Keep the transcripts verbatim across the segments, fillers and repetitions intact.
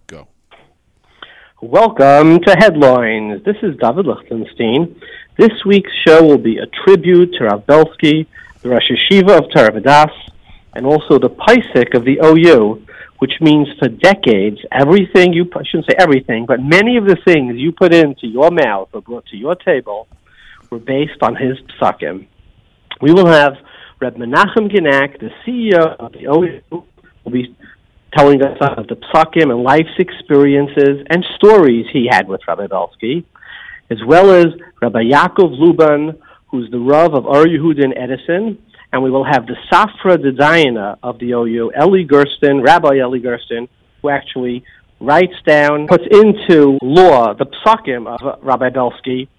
Go. Welcome to Headlines. This is David Lichtenstein. This week's show will be a tribute to Rav Belsky, the Rosh Yeshiva of Torah Vodaas, and also the Paisik of the O U, which means for decades, everything you, I shouldn't say everything, but many of the things you put into your mouth or brought to your table were based on his psakim. We will have Reb Menachem Genack, the C E O of the O U, will be telling us of the psakim and life's experiences and stories he had with Rabbi Belsky, as well as Rabbi Yaakov Luban, who's the Rav of Or Yehuda in Edison, and we will have the Safra D'Dayana of the O U, Eli Gersten, Rabbi Eli Gersten, who actually writes down, puts into law the psakim of Rabbi Belsky.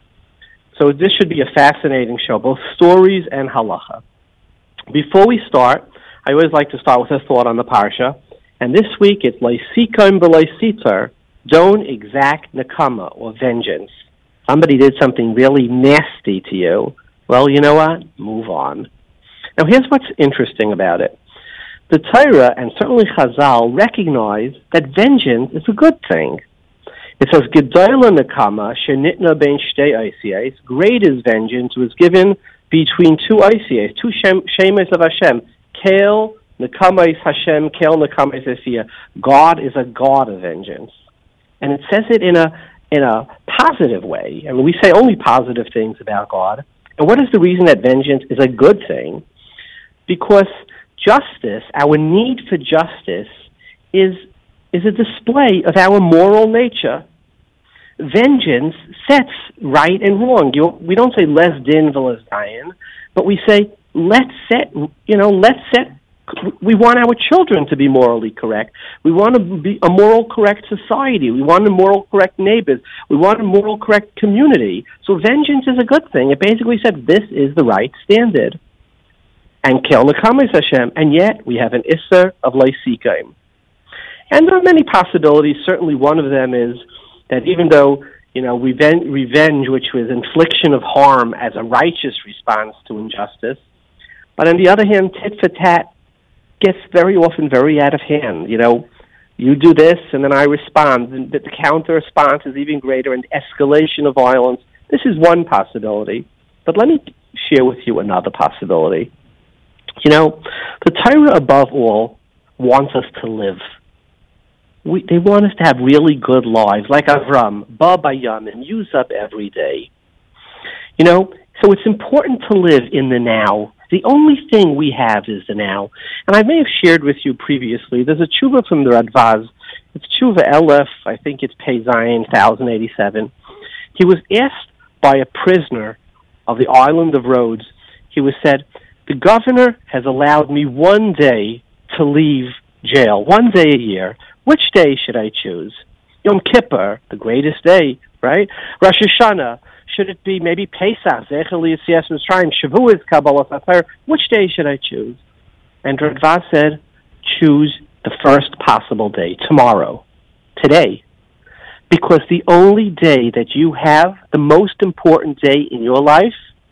So this should be a fascinating show, both stories and halacha. Before we start, I always like to start with a thought on the parsha, and this week it's Leisikom B'Leisitar, don't exact nekama, or vengeance. Somebody did something really nasty to you. Well, you know what? Move on. Now, here's what's interesting about it. The Torah, and certainly Chazal, recognize that vengeance is a good thing. It says, Gedola nekama shenitna ben shtei oisiyos, great is vengeance was given between two oisiyos, two shemes of Hashem, Kael nekama is Hashem, Kael nekama is Asiya. God is a God of vengeance. And it says it in a in a positive way. I mean, we say only positive things about God. And what is the reason that vengeance is a good thing? Because justice, our need for justice, is is a display of our moral nature. Vengeance sets right and wrong. You, we don't say les din v'les dayan, but we say let's set. You know, let's set. We want our children to be morally correct. We want to be a moral correct society. We want a moral correct neighbors. We want a moral correct community. So vengeance is a good thing. It basically said this is the right standard. And Kel Nekama is Hashem, and yet we have an Isser of Leisikaim. And there are many possibilities. Certainly one of them is that even though, you know, reven- revenge, which was infliction of harm as a righteous response to injustice, but on the other hand, tit for tat gets very often very out of hand. You know, you do this, and then I respond, and the counter-response is even greater, and escalation of violence. This is one possibility. But let me share with you another possibility. You know, the Torah, above all, wants us to live. We, they want us to have really good lives, like Avram, Ba Bayam, and use up every day. You know, so it's important to live in the now. The only thing we have is the now. And I may have shared with you previously, there's a tshuva from the Radvaz. It's tshuva Elef, I think it's Pei Zayin, one thousand eighty-seven. He was asked by a prisoner of the island of Rhodes, he was said, the governor has allowed me one day to leave jail, one day a year. Which day should I choose? Yom Kippur, the greatest day, right? Rosh Hashanah, should it be maybe Pesach, Zecher L'Yetzias Mitzrayim, Shavuos, Kabbalah Safer? Which day should I choose? And Radvaz said, choose the first possible day, tomorrow, today. Because the only day that you have, the most important day in your life,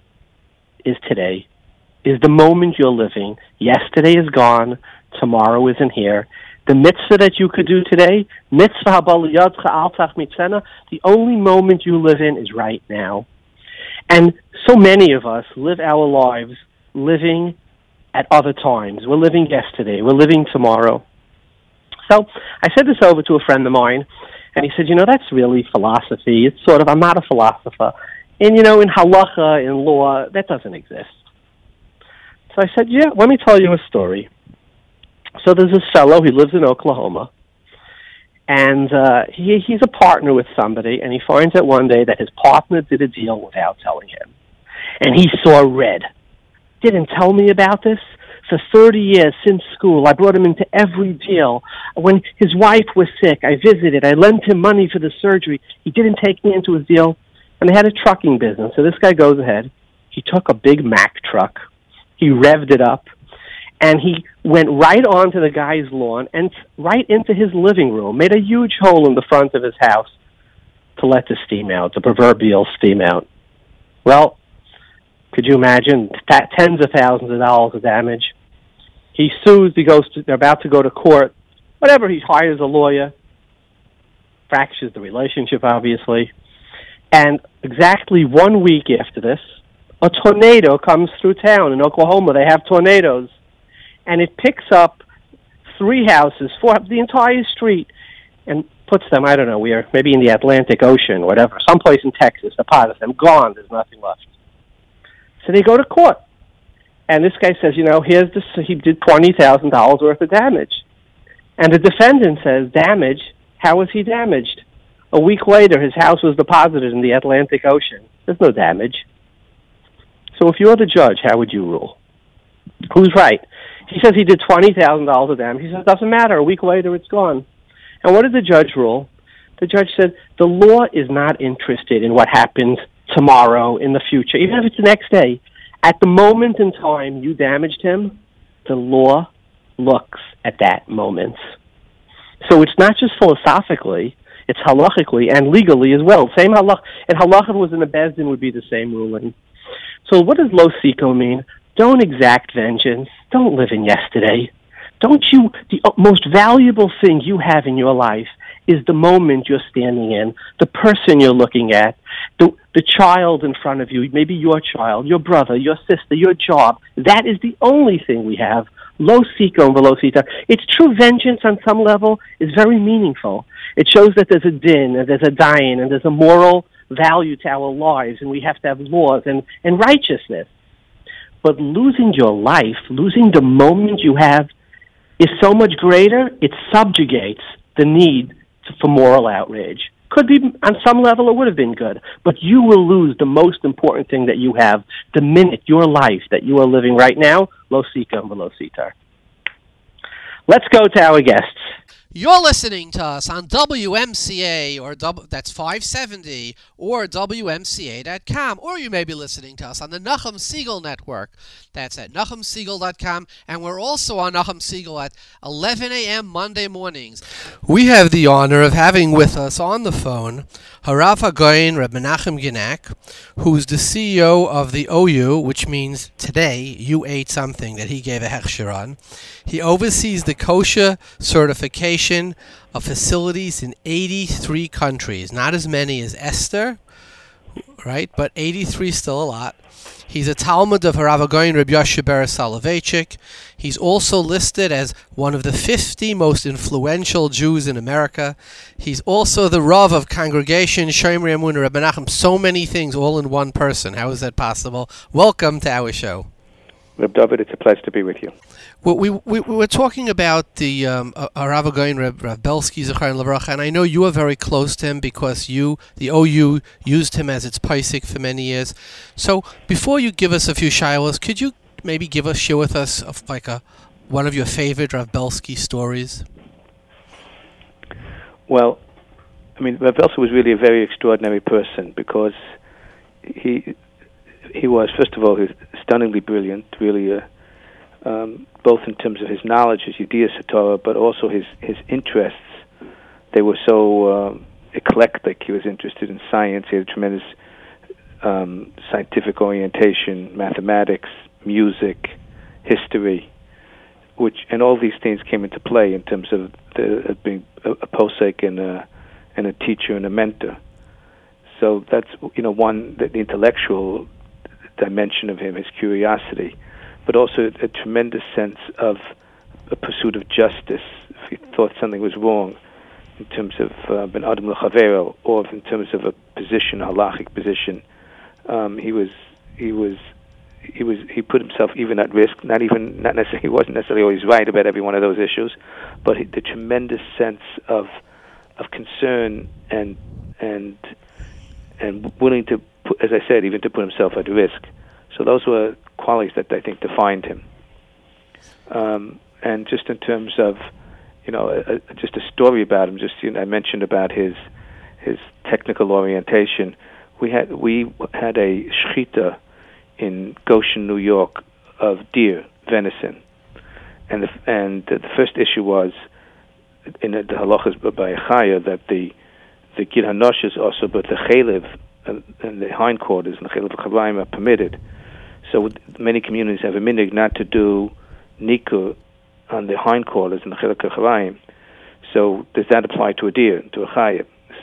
is today. Is the moment you're living. Yesterday is gone. Tomorrow isn't here. The mitzvah that you could do today, mitzvah habal yadcha altach mitzena, the only moment you live in is right now. And so many of us live our lives living at other times. We're living yesterday. We're living tomorrow. So I said this over to a friend of mine, and he said, you know, that's really philosophy. It's sort of, I'm not a philosopher. And, you know, in halacha, in law, that doesn't exist. So I said, yeah, let me tell you a story. So there's this fellow, he lives in Oklahoma, and uh, he, he's a partner with somebody, and he finds out one day that his partner did a deal without telling him. And he saw red. Didn't tell me about this. For thirty years since school, I brought him into every deal. When his wife was sick, I visited. I lent him money for the surgery. He didn't take me into his deal. And they had a trucking business. So this guy goes ahead. He took a big Mack truck. He revved it up. And he went right onto the guy's lawn and right into his living room, made a huge hole in the front of his house to let the steam out, the proverbial steam out. Well, could you imagine? That tens of thousands of dollars of damage. He sues. He goes to, they're about to go to court. Whatever, he hires a lawyer. fractures the relationship, obviously. And exactly one week after this, a tornado comes through town. In Oklahoma, they have tornadoes. And it picks up three houses, four, the entire street, and puts them, I don't know, we are maybe in the Atlantic Ocean, whatever, someplace in Texas, a part of them, gone, there's nothing left. So they go to court. And this guy says, you know, here's this, he did twenty thousand dollars worth of damage. And the defendant says, damage? How was he damaged? A week later, his house was deposited in the Atlantic Ocean. There's no damage. So if you're the judge, how would you rule? Who's right? He says he did twenty thousand dollars of damage. He says it doesn't matter. A week later, it's gone. And what did the judge rule? The judge said the law is not interested in what happens tomorrow, in the future, even if it's the next day. At the moment in time you damaged him, the law looks at that moment. So it's not just philosophically, it's halachically and legally as well. Same halach, and halach was in the Beis Din would be the same ruling. So what does lo siko mean? Don't exact vengeance. Don't live in yesterday. Don't you, the most valuable thing you have in your life is the moment you're standing in, the person you're looking at, the the child in front of you, maybe your child, your brother, your sister, your job. That is the only thing we have. Lo siko and velo sita. It's true, vengeance on some level is very meaningful. It shows that there's a din, and there's a dayan, and there's a moral value to our lives, and we have to have laws and, and righteousness. But losing your life, losing the moment you have, is so much greater, it subjugates the need to, for moral outrage. Could be, on some level, it would have been good, but you will lose the most important thing that you have the minute your life that you are living right now, lo sika and velo sitar. Let's go to our guests. You're listening to us on W M C A, or w, that's five seventy, or W M C A dot com, or you may be listening to us on the Nachum Segal Network. That's at Nachum Segal dot com, and we're also on Nachum Segal at eleven a.m. Monday mornings. We have the honor of having with us on the phone Harav HaGoyin Reb Menachem Genack, who's the C E O of the O U, which means today you ate something that he gave a hechsher on. He oversees the kosher certification of facilities in eighty-three countries. Not as many as Esther, right? But eighty-three is still a lot. He's a Talmud of Harav HaGoyin Reb Yoshe Ber Soloveitchik. He's also listed as one of the fifty most influential Jews in America. He's also the Rav of Congregation Shomrei Emunah Reb Menachem. So many things all in one person. How is that possible? Welcome to our show. Reb David, it's a pleasure to be with you. Well, we, we we were talking about the um, Harav HaGoyin Reb, Reb Belsky Zichron Livracha, and I know you are very close to him because you, the O U, used him as its paisik for many years. So before you give us a few shilas, could you maybe give us, share with us of like a one of your favorite Reb Belsky stories? Well, I mean, Reb Belsky was really a very extraordinary person because he he was, first of all, he was stunningly brilliant, really a Um, both in terms of his knowledge, his Yedias HaTorah, but also his, his interests. They were so um, eclectic. He was interested in science. He had a tremendous um, scientific orientation, mathematics, music, history, which and all these things came into play in terms of the, uh, being a, a posek and a, and a teacher and a mentor. So that's, you know, one, the, the intellectual dimension of him, his curiosity, but also a tremendous sense of a pursuit of justice. If he thought something was wrong in terms of ben adam lechavero, or in terms of a position, a halachic position, um, he was he was he was he put himself even at risk. Not even not necessarily he wasn't necessarily always right about every one of those issues, but he, the tremendous sense of of concern and and and willing to put, as I said, even to put himself at risk. So those were qualities that I think defined him. Um, and just in terms of, you know, a, a, just a story about him. Just you know, I mentioned about his his technical orientation. We had we had a shechita in Goshen, New York, of deer, venison, and the and the, the first issue was in the, the halachas by Chaya that the the gid hanosh is also, but the chalev and, and the hindquarters and the chalev chalayim are permitted. So many communities have a minhag not to do nikur on the hindquarters and the chilek chalayim. So does that apply to a deer, to a chayim?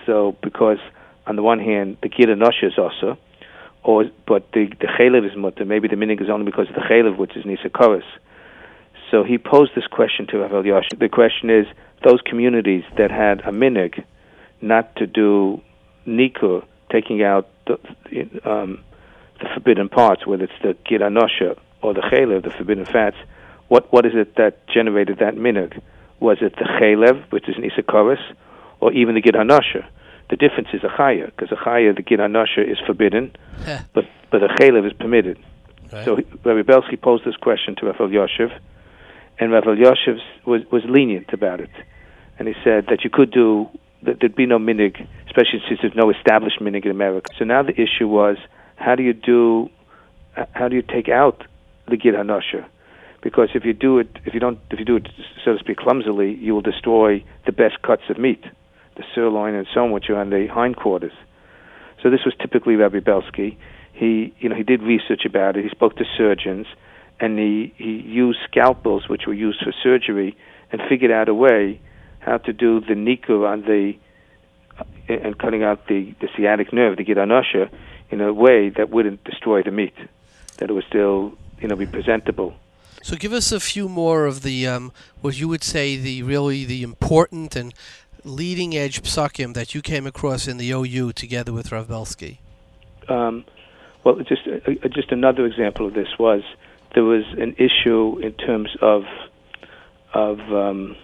So because on the one hand, the Gid Anosha is also, or but the the Chalev is mutter. Maybe the minig is only because of the Chalev, which is Nisa Koros. So he posed this question to Rav Elyashiv. The question is, those communities that had a minig not to do nikur, taking out the, um, the forbidden parts, whether it's the Gid Anosha or the Chalev, the forbidden fats, what what is it that generated that minig? Was it the Chalev, which is Nisa Koros, or even the Gid Anosha? The difference is a chaya, because a chaya, the Gid Anosha, is forbidden, but but a chalev is permitted. Right. So Rabbi Belsky posed this question to Rav Elyashiv, and Rav Elyashiv was was lenient about it, and he said that you could do that there'd be no minig, especially since there's no established minig in America. So now the issue was, how do you do, how do you take out the Gid Anosha? Because if you do it, if you don't, if you do it, so to speak, clumsily, you will destroy the best cuts of meat, the sirloin and so on, which are on the hindquarters. So this was typically Rabbi Belsky. He, you know, he did research about it. He spoke to surgeons, and he, he used scalpels, which were used for surgery, and figured out a way how to do the nikur on the uh, and cutting out the, the sciatic nerve, the Gid Anosha, in a way that wouldn't destroy the meat, that it would still, you know, be presentable. So give us a few more of the um, what you would say the really the important and leading edge psakim that you came across in the O U together with Rav Belsky. Um, well, just uh, just another example of this was there was an issue in terms of of um,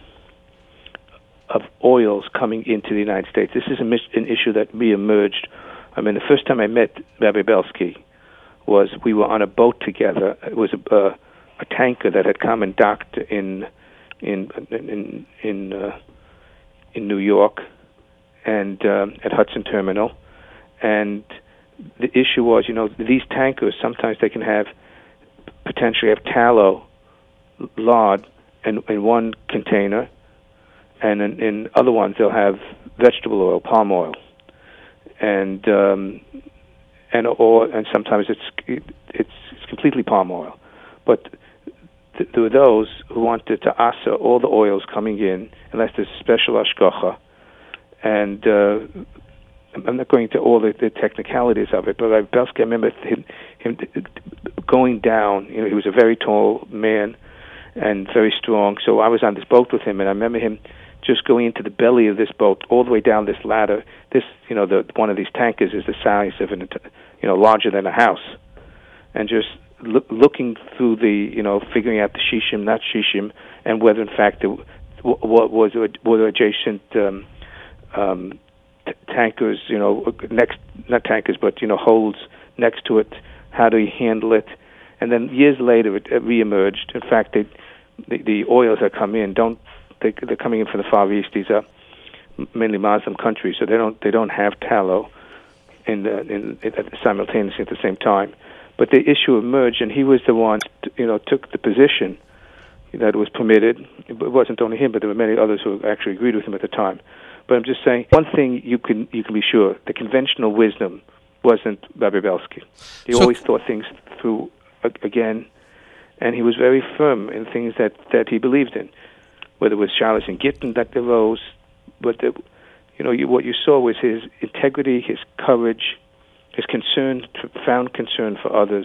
of oils coming into the United States. This is a mis- an issue that reemerged. I mean, the first time I met Rabbi Belsky was we were on a boat together. It was a, uh, a tanker that had come and docked in in in in. Uh, in New York and um, at Hudson Terminal, and the issue was, you know, these tankers, sometimes they can have, potentially have tallow, lard in, in one container, and in, in other ones they'll have vegetable oil, palm oil, and um, and or and sometimes it's it, it's it's completely palm oil, but th- there were those who wanted to asa all the oils coming in unless there's special ashgacha, and uh, I'm not going into all the, the technicalities of it, but Rabbi Belsky, I remember him, him going down. You know, he was a very tall man and very strong. So I was on this boat with him, and I remember him just going into the belly of this boat, all the way down this ladder. This, you know, the one of these tankers is the size of an, you know, larger than a house, and just look, looking through the, you know, figuring out the shishim, not shishim, and whether in fact there what was were adjacent um, um, t- tankers, you know, next not tankers, but you know, holes next to it. How do you handle it? And then years later, it, it reemerged. In fact, they, the the oils that come in don't they, they're coming in from the Far East. These are mainly Muslim countries, so they don't they don't have tallow in the, in, in simultaneously at the same time. But the issue emerged, and he was the one, you know, took the position that it was permitted. It wasn't only him, but there were many others who actually agreed with him at the time. But I'm just saying, one thing you can you can be sure, the conventional wisdom wasn't Rabbi Belsky. He so, always thought things through again, and he was very firm in things that, that he believed in, whether it was Shalos and Gittin that arose, but the, you know, you, what you saw was his integrity, his courage, his concern, profound concern for others.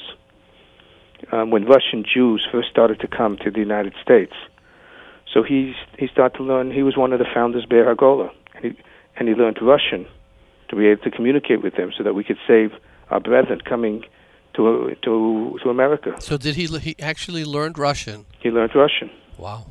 Um, when Russian Jews first started to come to the United States, so he he started to learn. He was one of the founders of Be'er HaGola, and he, and he learned Russian to be able to communicate with them, so that we could save our brethren coming to to to America. So did he? He actually learned Russian. He learned Russian. Wow.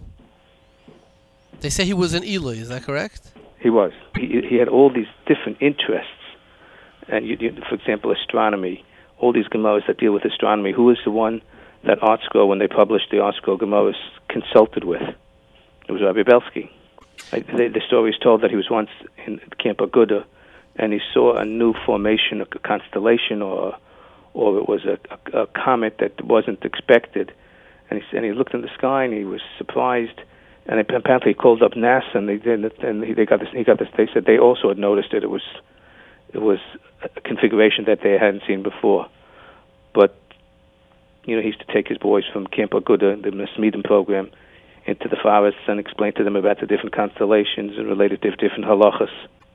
They say he was an Eli. Is that correct? He was. He he had all these different interests, and you, you, for example, astronomy. All these Gemaras that deal with astronomy. Who was the one that ArtScroll, when they published the ArtScroll Gemaras, consulted with? It was Rabbi Belsky. The, the story is told that he was once in Camp Aguda, and he saw a new formation, a constellation, or or it was a, a, a comet that wasn't expected. And he and he looked in the sky, and he was surprised. And apparently he called up NASA, and they did, and he, they got this. He got this. They said they also had noticed it. It was it was a configuration that they hadn't seen before. But you know, he used to take his boys from Camp Aguda, the Masmidim program, into the forests and explain to them about the different constellations and related to different halachas.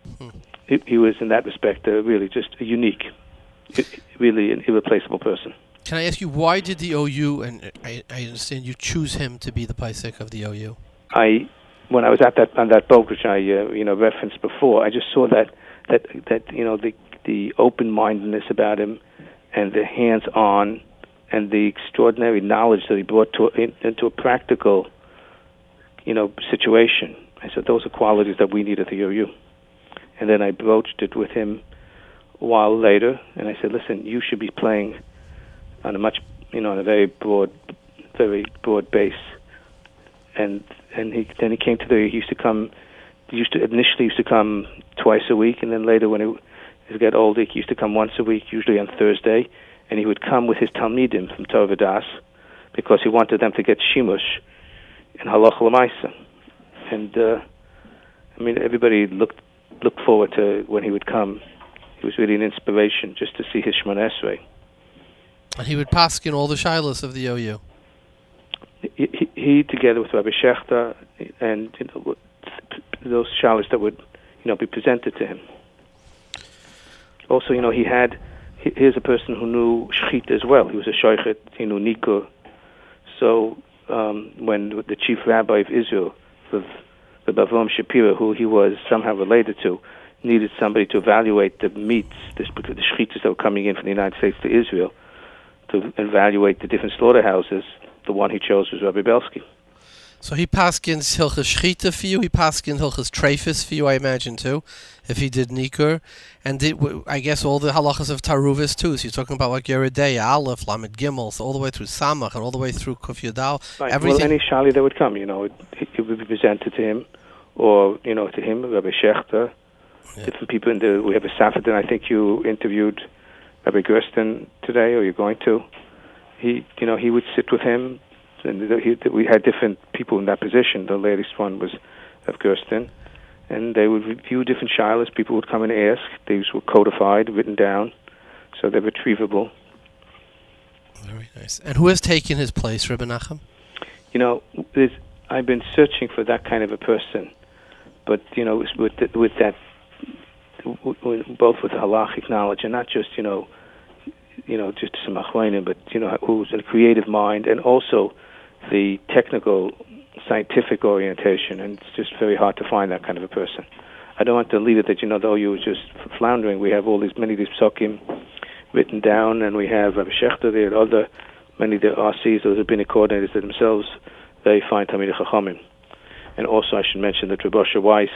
Hmm. He, he was, in that respect, uh, really just a unique, really an irreplaceable person. Can I ask you, why did the O U, and I, I understand you choose him to be the Paisik of the O U? I, when I was at that on that boat, which I uh, you know referenced before, I just saw that that that you know the the open-mindedness about him, and the hands-on, and the extraordinary knowledge that he brought to in, into a practical, you know, situation. I said those are qualities that we need at the O U. And then I broached it with him a while later, and I said, "Listen, you should be playing on a much, you know, on a very broad, very broad base." And and he then he came to the. He used to come. He used to initially used to come twice a week, and then later when he, he got older, he used to come once a week, usually on Thursday, and he would come with his talmidim from Torah V'das, because he wanted them to get shimush in halacha l'maisa. And uh, I mean, everybody looked looked forward to when he would come. It was really an inspiration just to see his Shemona Esrei. And he would paskin all the shilas of the O U. He, he, he together with Rabbi Shechter, and you know, those shilas that would, you know, be presented to him. Also, you know, he had. He, here's a person who knew shchit as well. He was a shoichet. He knew nikur. So um, when the chief rabbi of Israel, the the Avram Shapira, who he was somehow related to, needed somebody to evaluate the meats, the, the shchitas that were coming in from the United States to Israel, to evaluate the different slaughterhouses, the one he chose was Rabbi Belsky. So he paskins hilchas shchita for you, he paskins hilchas treifus for you, I imagine, too, if he did nikur. And did, I guess all the halachas of taruvis, too. So you're talking about like Yeridei, Aleph, Lamed Gimel, so all the way through Samach, and all the way through Kuf Yudal. Right. Everything. Well, any shali that would come, you know, it, it would be presented to him, or, you know, to him, Rabbi Shechter, yeah. Different people in the, we have a Safed, I think you interviewed Rabbi Gersten today, or you're going to. He, you know, he would sit with him, and he, we had different people in that position. The latest one was of Gersten, and they would review different shilas. People would come and ask. These were codified, written down, so they're retrievable. Very nice. And who has taken his place, Rebbe Nachum? You know, I've been searching for that kind of a person, but you know, with the, with that, both with halachic knowledge and not just you know, you know, just some achronim, but you know, who's a creative mind and also the technical, scientific orientation, and it's just very hard to find that kind of a person. I don't want to leave it that, you know, though you were just floundering. We have all these, many of these psukim written down, and we have Rabbi Shechter there, other, many of the R Cs, those rabbinic coordinators that themselves, very fine Talmidei Chachamim. And also I should mention that Rabbi Osher Weiss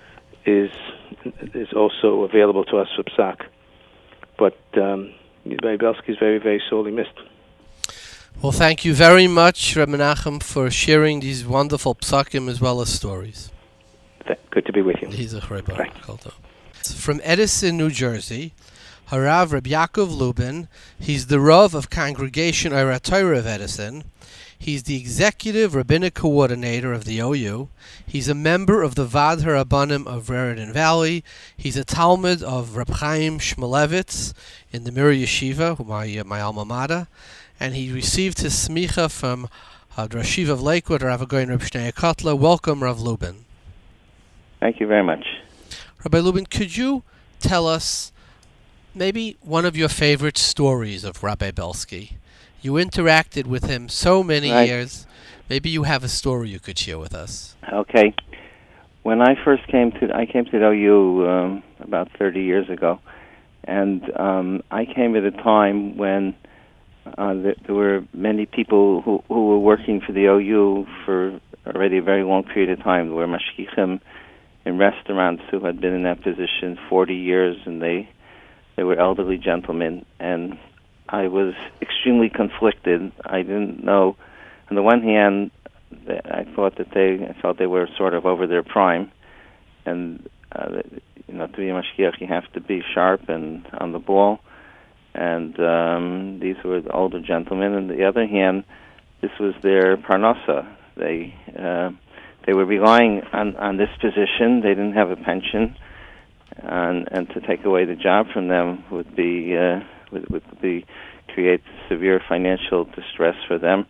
is is also available to us for Psak. But um, Rabbi Belsky is very, very sorely missed. Well, thank you very much, Rebbe Nachum, for sharing these wonderful psakim as well as stories. Good to be with you. He's a Rebbe. From Edison, New Jersey, Harav Reb Yaakov Lubin. He's the Rav of Congregation Orei Torah of Edison. He's the Executive Rabbinic Coordinator of the O U. He's a member of the Vad HaRabbanim of Raritan Valley. He's a Talmud of Reb Chaim Shmulevitz in the Mir Yeshiva, my, uh, my alma mater. And he received his smicha from uh, the Rashiv of Lakewood, Rav Agoyin Reb Shnei Kotler. Welcome, Rav Lubin. Thank you very much. Rabbi Lubin, could you tell us maybe one of your favorite stories of Rabbi Belsky? You interacted with him so many right. years. Maybe you have a story you could share with us. Okay. When I first came to, I came to the O U um, about thirty years ago, and um, I came at a time when uh, there, there were many people who, who were working for the O U for already a very long period of time. There were mashgichim in restaurants who had been in that position forty years, and they they were elderly gentlemen, and I was extremely conflicted. I didn't know. On the one hand, I thought that they, I felt they were sort of over their prime, and uh, you know, to be a mashgiach, you have to be sharp and on the ball. And um, these were the older gentlemen. On the other hand, this was their parnasa. They uh, they were relying on, on this position. They didn't have a pension, and and to take away the job from them would be. Uh, Would, would be create severe financial distress for them,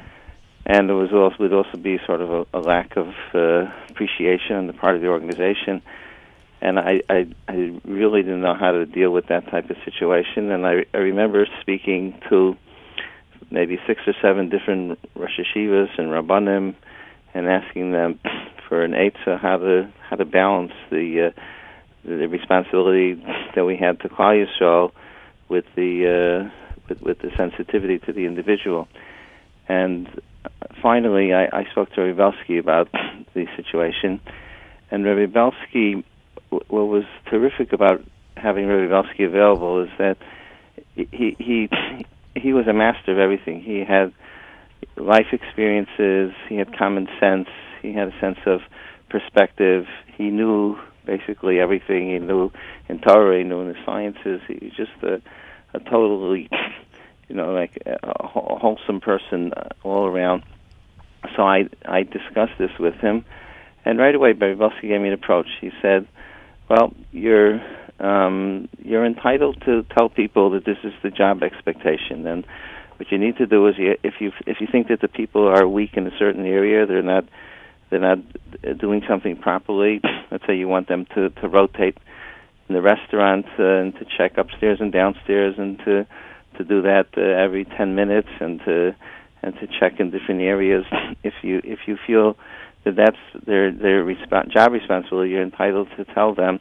and there was also would also be sort of a, a lack of uh, appreciation on the part of the organization. and I, I I really didn't know how to deal with that type of situation. And I, I remember speaking to maybe six or seven different Rosh Yeshivas and Rabbanim, and asking them for an eitzah how to how to balance the uh, the responsibility that we had to Klal Yisrael with the uh, with, with the sensitivity to the individual. And finally, I, I spoke to Rabbi Belsky about the situation, and Rabbi Belsky, what was terrific about having Rabbi Belsky available is that he he he was a master of everything. He had life experiences, he had common sense, he had a sense of perspective, he knew basically everything, he knew in Torah, he knew in the sciences, he was just a, a totally, you know, like a, a wholesome person all around. So I I discussed this with him, and right away Rabbi Belsky gave me an approach. He said, well, you're um, you're entitled to tell people that this is the job expectation, and what you need to do is, you, if you if you think that the people are weak in a certain area, they're not they're not doing something properly. Let's say you want them to, to rotate in the restaurant uh, and to check upstairs and downstairs, and to to do that uh, every ten minutes, and to and to check in different areas. If you if you feel that that's their their resp- job responsibility, you're entitled to tell them.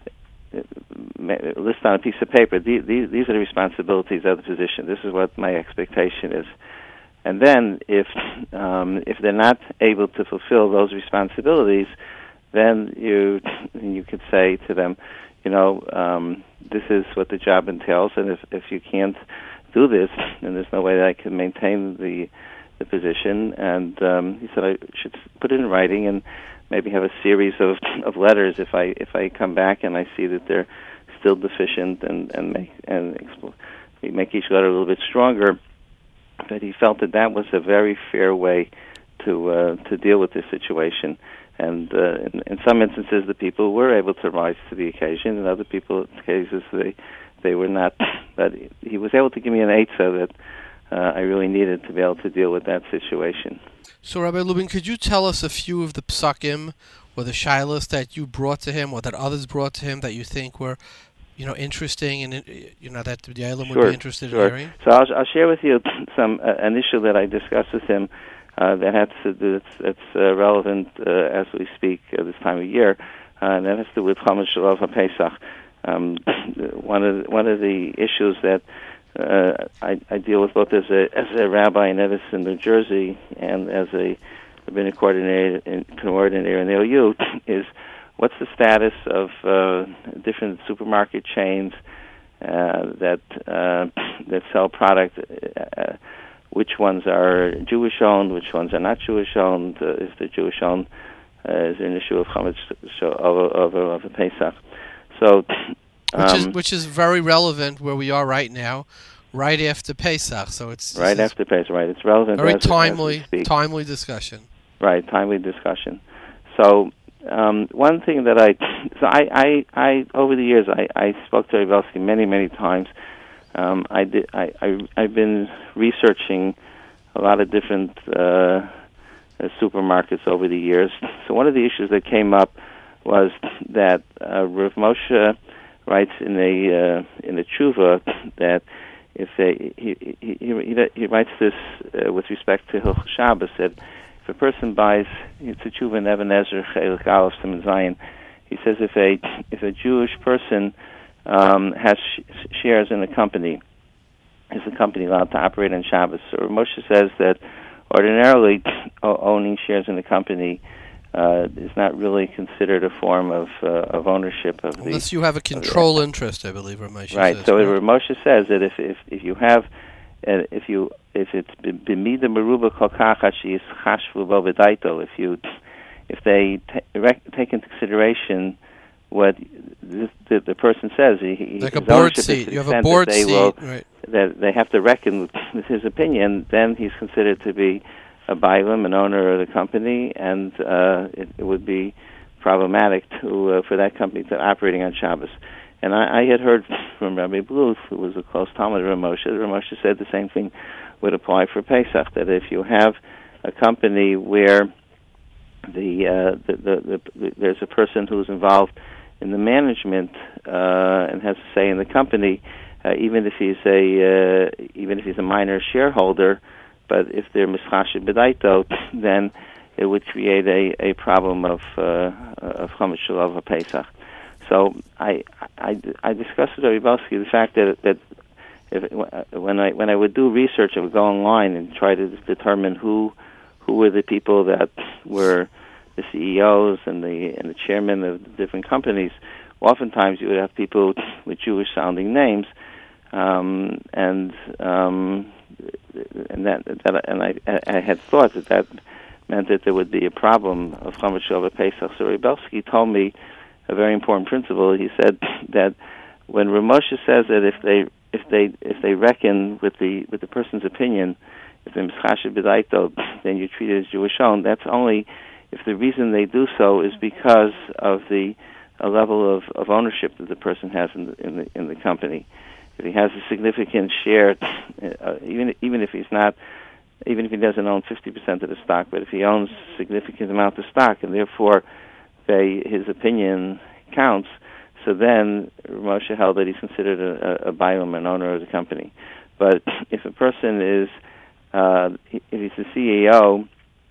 List on a piece of paper. These, these are the responsibilities of the position. This is what my expectation is. And then, if um, if they're not able to fulfill those responsibilities, then you you could say to them, you know, um, this is what the job entails, and if if you can't do this, then there's no way that I can maintain the the position. And um, he said I should put it in writing and maybe have a series of of letters if I if I come back and I see that they're still deficient, and and make and expl- make each letter a little bit stronger. But he felt that that was a very fair way to uh, to deal with this situation. And uh, in, in some instances, the people were able to rise to the occasion. In other people's cases, they they were not. But he was able to give me an eitzah that uh, I really needed to be able to deal with that situation. So, Rabbi Lubin, could you tell us a few of the psakim or the shilas that you brought to him, or that others brought to him, that you think were, you know, interesting, and you know that the Eilam sure, would be interested sure. in hearing? So I'll, I'll share with you some uh, an issue that I discussed with him uh, that has to do, that's, that's uh, relevant uh, as we speak uh, this time of year, uh, and that has to do with Chomesh Shalov HaPesach. Um, one of the, one of the issues that uh, I, I deal with both as a as a rabbi in Edison, New Jersey, and as a rabbinic coordinator in, coordinator in the O U is what's the status of uh, different supermarket chains uh, that uh, that sell product? Uh, which ones are Jewish owned? Which ones are not Jewish owned? Uh, if they're Jewish owned, uh, is there an issue of Chomesh of of a Pesach? So, um, which is which is very relevant where we are right now, right after Pesach. So it's right after Pesach. Right, it's relevant. Very as, timely, as timely discussion. Right, timely discussion. So. Um, one thing that I, so I, I, I over the years, I, I spoke to Rabbi Belsky many, many times. Um, I did, I, I, I've been researching a lot of different uh, uh, supermarkets over the years. So one of the issues that came up was that uh, Rav Moshe writes in a uh, in a tshuva that if they, he, he, he, he writes this uh, with respect to Hilchos Shabbos, that if a person buys, it's a tshuva in Even Ezer Chelik Aleph Siman Zayin, he says if a if a Jewish person um, has sh- shares in a company, is the company allowed to operate on Shabbos? So Moshe says that ordinarily o- owning shares in the company uh, is not really considered a form of uh, of ownership of the. Unless you have a control interest, I believe Rav Moshe right. says. So Right. Rav Moshe says that if if, if you have uh, if you if it's b'mida meruba kol kach is chashvu bo b'daito, if you if they t- rec- take into consideration what this, the, the person says, he, like a board seat, you have a board they seat, will, right? That they have to reckon with, with his opinion, then he's considered to be a bailam, an owner of the company, and uh, it, it would be problematic to uh, for that company to operating on Shabbos. And I, I had heard from Rabbi Bluth, who was a close Talmud of Rav Moshe. Rav Moshe said the same thing would apply for Pesach, that if you have a company where the, uh, the, the, the, the there's a person who's involved in the management uh, and has a say in the company, uh, even if he's a uh, even if he's a minor shareholder. But if they're mischashed b'daito, then it would create a, a problem of uh, of chametz shel Pesach. So I, I, I discussed with Rabbi Belsky the fact that that if, when I when I would do research, I would go online and try to determine who who were the people that were the C E Os and the and the chairmen of the different companies. Oftentimes, you would have people with Jewish-sounding names, um, and um, and that, that and I, I had thought that that meant that there would be a problem of chametz shel Pesach. So Rabbi Belsky told me a very important principle. He said that when Rav Moshe says that if they if they if they reckon with the with the person's opinion, if they're mischashed b'daito, then you treat it as Jewish owned. That's only if the reason they do so is because of the a level of, of ownership that the person has in the in the in the company. If he has a significant share, uh, even even if he's not, even if he doesn't own fifty percent of the stock, but if he owns a significant amount of stock, and therefore they, his opinion counts, so then Moshe held that he's considered a, a bailam, an owner of the company. But if a person is, uh, if he's the C E O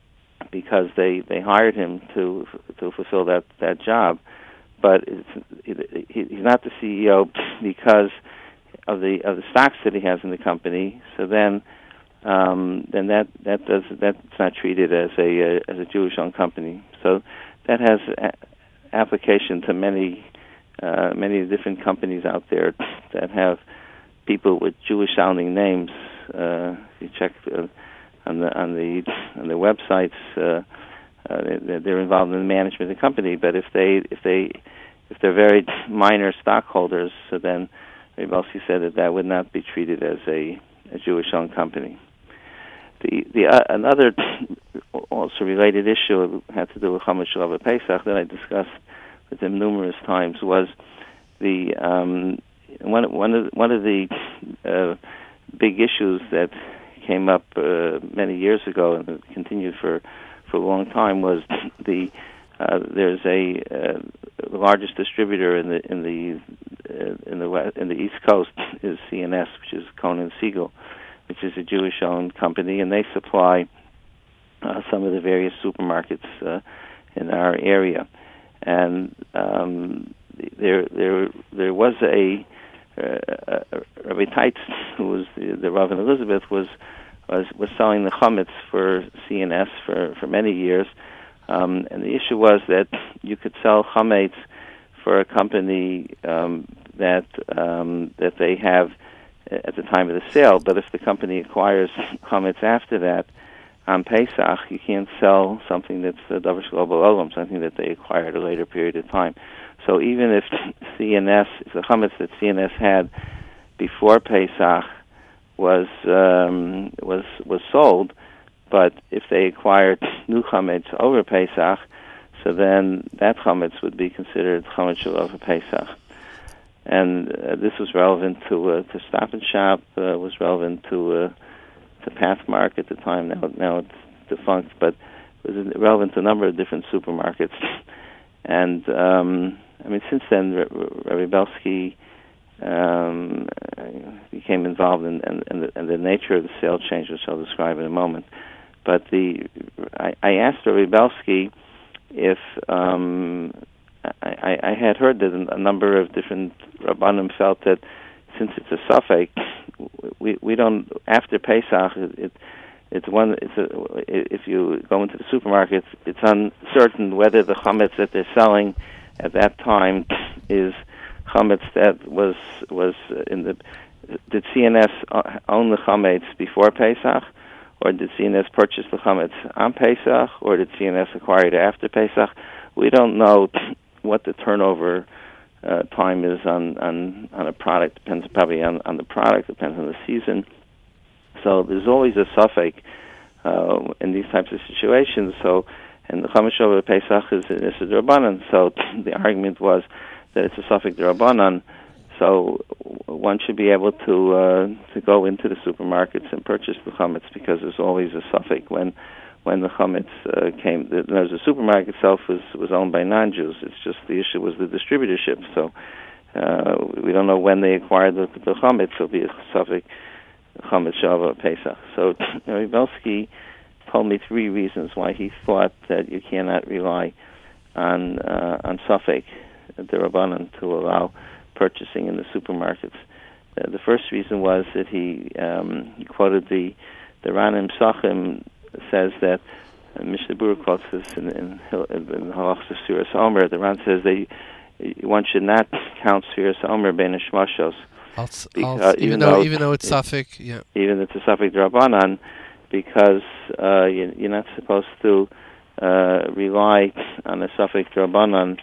because they, they hired him to to fulfill that, that job, but it's, he's not the C E O because of the of the stocks that he has in the company. So then, um, then that that does that's not treated as a uh, as a Jewish-owned company. So that has a- application to many uh, many different companies out there that have people with Jewish-sounding names. Uh, if you check uh, on the on the on the websites, uh, uh, they, they're involved in the management of the company. But if they if they if they're very minor stockholders, so then Rabbi Belsky said that that would not be treated as a, a Jewish-owned company. The the uh, another also related issue had to do with chametz shel Pesach that I discussed with him numerous times was the um, one one of one of the uh, big issues that came up uh, many years ago and continued for for a long time was the uh, there's a uh, the largest distributor in the in the uh, in the west, in the East Coast is C N S, which is Cohen Siegel, which is a Jewish-owned company, and they supply uh, some of the various supermarkets uh, in our area. And um, there there there was a uh, Rabbi Teitz, who was the, the Rav in Elizabeth, was was was selling the chametz for C N S for for many years. Um, and the issue was that you could sell chametz for a company um, that um, that they have at the time of the sale, but if the company acquires chametz after that on Pesach, you can't sell something that's a davar shel olam, something that they acquired at a later period of time. So even if C N S, if the chametz that C N S had before Pesach was um, was was sold, but if they acquired new chametz over Pesach, so then that chametz would be considered chametz shel Pesach. And uh, this was relevant to uh, to Stop and Shop, uh, was relevant to uh, to Pathmark at the time. Now now it's defunct, but it was relevant to a number of different supermarkets. And um, I mean, since then, Rabbi Belsky um, became involved in, in, in, the, in the nature of the sale change, which I'll describe in a moment. But the I, I asked Rabbi Belsky if um, I, I had heard that a number of different Rabbanim felt that since it's a suffix, we we don't after Pesach it, it it's one it's a, if you go into the supermarket, it's uncertain whether the chametz that they're selling at that time is chametz that was was in the did C N S own the chametz before Pesach, or did C N S purchase the chametz on Pesach, or did C N S acquire it after Pesach? We don't know what the turnover uh, time is on, on, on a product. Depends probably on, on the product, depends on the season. So there's always a suffix uh, in these types of situations. So, and the chametz shel Pesach is is a d'Rabbanan. So the argument was that it's a suffix d'Rabbanan. So one should be able to uh, to go into the supermarkets and purchase the chametz because there's always a suffix when when the chametz uh, came. The, no, the supermarket itself was, was owned by non-Jews. It's just the issue was the distributorship. So uh, we don't know when they acquired the, the chametz. It'll be a suffix chametz shava Pesach. So Rabbi Belsky told me three reasons why he thought that you cannot rely on uh, on suffix derabanan to allow purchasing in the supermarkets. Uh, the first reason was that he, um, he quoted the the Ranim Sachim says that uh, Mishnah Berurah quotes this in in, in Halachas Sfiras Omer. The Ran says that one should not count Sfiras Omer ben Hashmashos, even, even though, though even though it's it, suffix, yeah, even if it's a suffix derabanan, because uh, you, you're not supposed to uh, rely on a suffix derabanan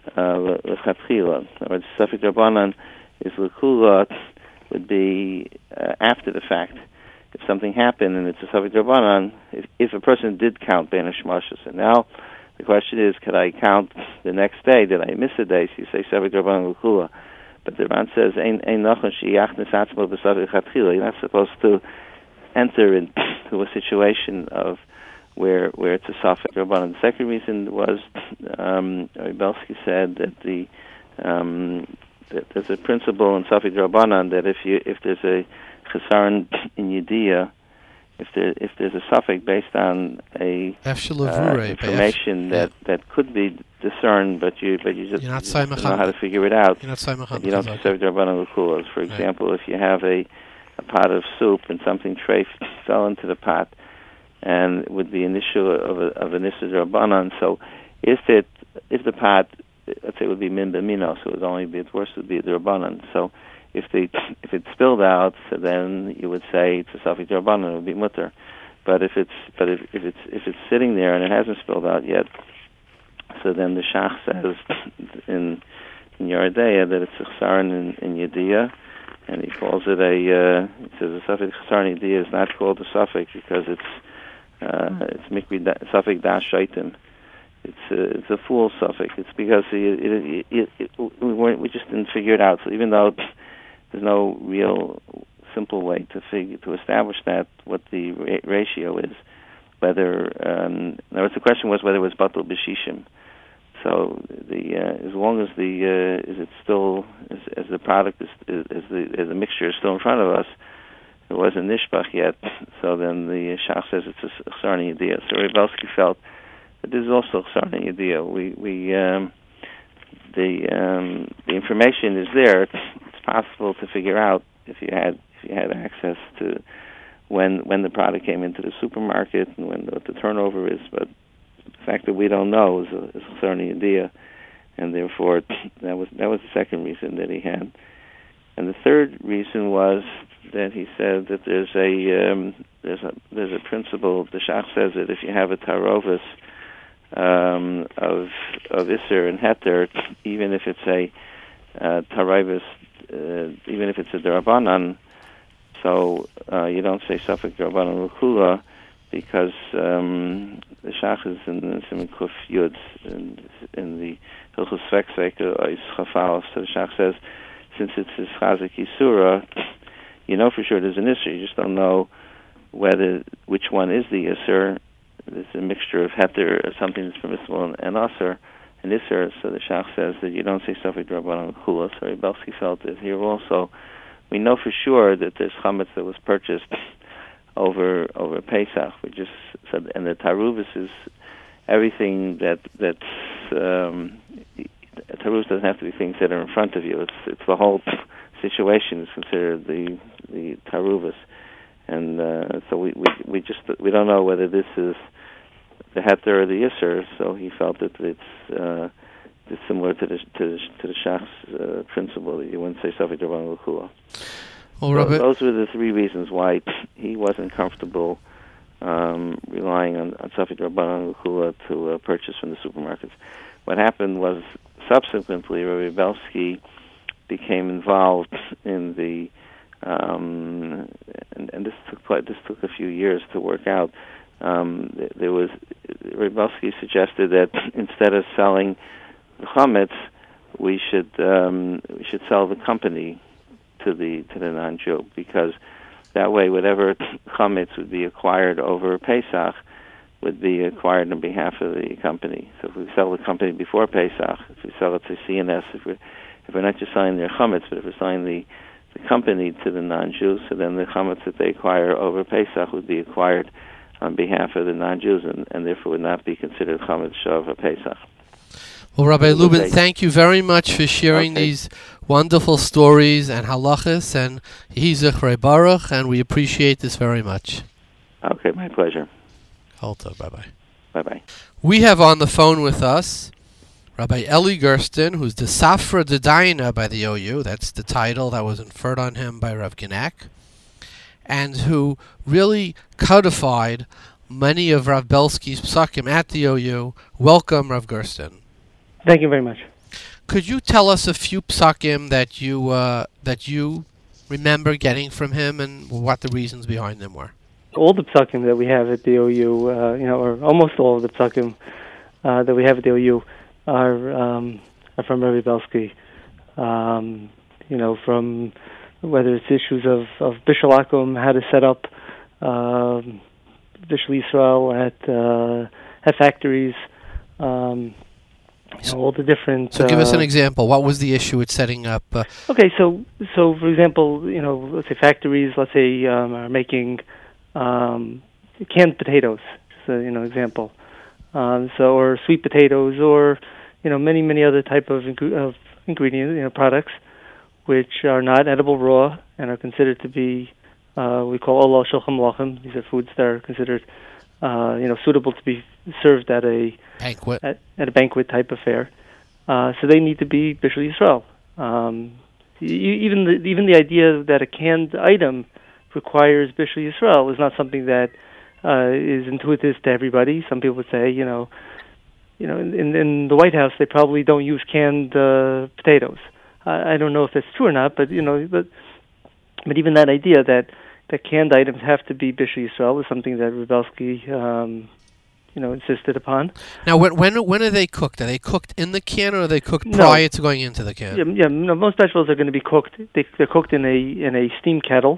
lechatchila. Uh, or suffix derabanan is lekula would be uh, after the fact. If something happened and it's a suffix derabanan, if, if a person did count ben hashmashos, and now the question is, could I count the next day? Did I miss a day? So you say suffix derabanan lekula. But the Ran says, "Ein ein nachon sheyachnes atzmo b'suffix lechatchila." You're not supposed to enter into a situation of where where it's a suffix derabanan. The second reason was um, Belsky said that the um, that there's a principle in suffix derabanan that if you if there's a chesaron in Yediyah, if there if there's a suffix based on a uh, information that, that could be discerned, but you but you just, you just don't know how to figure it out, you're not you don't say suffix derabanan l'kulas. For example, right. If you have a a pot of soup and something treif fell into the pot, and it would be an issue of a, of an issue derabanan. So, if it if the pot, let's say, it would be min b'mino, so it would only be, at worst, it would be a derabanan. So, if they if it spilled out, so then you would say it's a suffix derabanan, it would be mutter. But if it's but if, if it's if it's sitting there and it hasn't spilled out yet, so then the shach says in in Yeridea that it's a chesaron in, in Yediyah. And he calls it a, uh, he says a suffix chesaron Yediyah is not called a suffix because it's, uh, it's mikri da, suffix das shaitim. It's a, it's a fool suffix. It's because it, it, it, it, we, weren't, we just didn't figure it out. So even though there's no real simple way to figure, to establish that, what the ra- ratio is, whether, um, now the question was whether it was batul b'shishim. So the uh, as long as the uh, is it still as, as the product is as the as the mixture is still in front of us, it wasn't nishbach yet. So then the shach says it's a chesaron Yediyah. So Rabbi Belsky felt that this is also a chesaron Yediyah. We we um, the um, the information is there. It's, it's possible to figure out if you had if you had access to when when the product came into the supermarket and when the, what the turnover is, but the fact that we don't know is a, is a chesaron Yediyah, and therefore that was that was the second reason that he had. And the third reason was that he said that there's a um, there's a there's a principle. The Shach says that if you have a tarovis um, of of Isser and Heter, even if it's a uh, tarovis, uh, even if it's a derabanan, so uh, you don't say suffix derabanan l'kula, because um, the Shach is in the Siman Kuf Yud in, in the Hilchos Sveksek or Chafal. So the Shach says, since it's his Chazik Yisura, you know for sure there's an Isser. You just don't know whether which one is the Isser. There's a mixture of Heter or something that's permissible and, and Asser and Isser. So the Shach says that you don't say suffix derabanan l'kula. So Belsky felt that here also we know for sure that there's chametz that was purchased over over Pesach. We just said, and the taruvis is everything that that's um, taruvis doesn't have to be things that are in front of you. It's it's the whole situation is considered the the taruvis, and uh, so we, we we just we don't know whether this is the heter or the yisser. So he felt that it's uh, it's similar to the to the, to the Shach's uh, principle that you wouldn't say suffix derabanan l'kula. Well, so those were the three reasons why he wasn't comfortable um, relying on, on suffix derabanan l'kula to uh, purchase from the supermarkets. What happened was subsequently Rabbi Belsky became involved in the um, and, and this took quite, this took a few years to work out. Um, there was Rabbi Belsky suggested that instead of selling chametz, we should um, we should sell the company to the to the non-Jew, because that way whatever chametz would be acquired over Pesach, would be acquired on behalf of the company. So if we sell the company before Pesach, if we sell it to C N S, if we're, if we're not just selling their chametz, but if we're selling the, the company to the non-Jews, so then the chametz that they acquire over Pesach would be acquired on behalf of the non-Jews, and, and therefore would not be considered chametz shava Pesach. Well, Rabbi Lubin, thank you very much for sharing okay. these wonderful stories and halachas, and Yehi Zichrei Baruch, and we appreciate this very much. Okay, my pleasure. Hold on, bye-bye. Bye-bye. We have on the phone with us Rabbi Eli Gersten, who's the Safra D'Daina by the O U. That's the title that was inferred on him by Rav Genek, and who really codified many of Rav Belsky's psakim at the O U. Welcome, Rav Gersten. Thank you very much. Could you tell us a few psakim that you uh, that you remember getting from him, and what the reasons behind them were? All the psakim that we have at the O U, uh, you know, or almost all of the psakim uh, that we have at the O U are, um, are from Rabbi Belsky. Um, you know, from whether it's issues of of Bishul Akum, how to set up uh, Bishul Yisrael at uh, at factories. Um, You know, all the different. So, give us an uh, example. What was the issue with setting up? Uh, okay, so so for example, you know, let's say factories, let's say um, are making um, canned potatoes. Just a, you know, example. Um, so or sweet potatoes, or you know, many many other type of ing- of ingredients, you know, products, which are not edible raw and are considered to be uh, we call olal shulchan malachim. These are foods that are considered uh, you know suitable to be served at a banquet. At, at a banquet type affair, uh, so they need to be Bishul Yisrael. Um, even the even the idea that a canned item requires Bishul Yisrael is not something that uh, is intuitive to everybody. Some people would say, you know, you know, in, in the White House they probably don't use canned uh, potatoes. I, I don't know if that's true or not, but you know, but but even that idea that that canned items have to be Bishul Yisrael is something that Rubelsky um, you know, insisted upon. Now, when when when are they cooked? Are they cooked in the can, or are they cooked No. prior to going into the can? Yeah, yeah. No, most vegetables are going to be cooked. They, they're cooked in a in a steam kettle.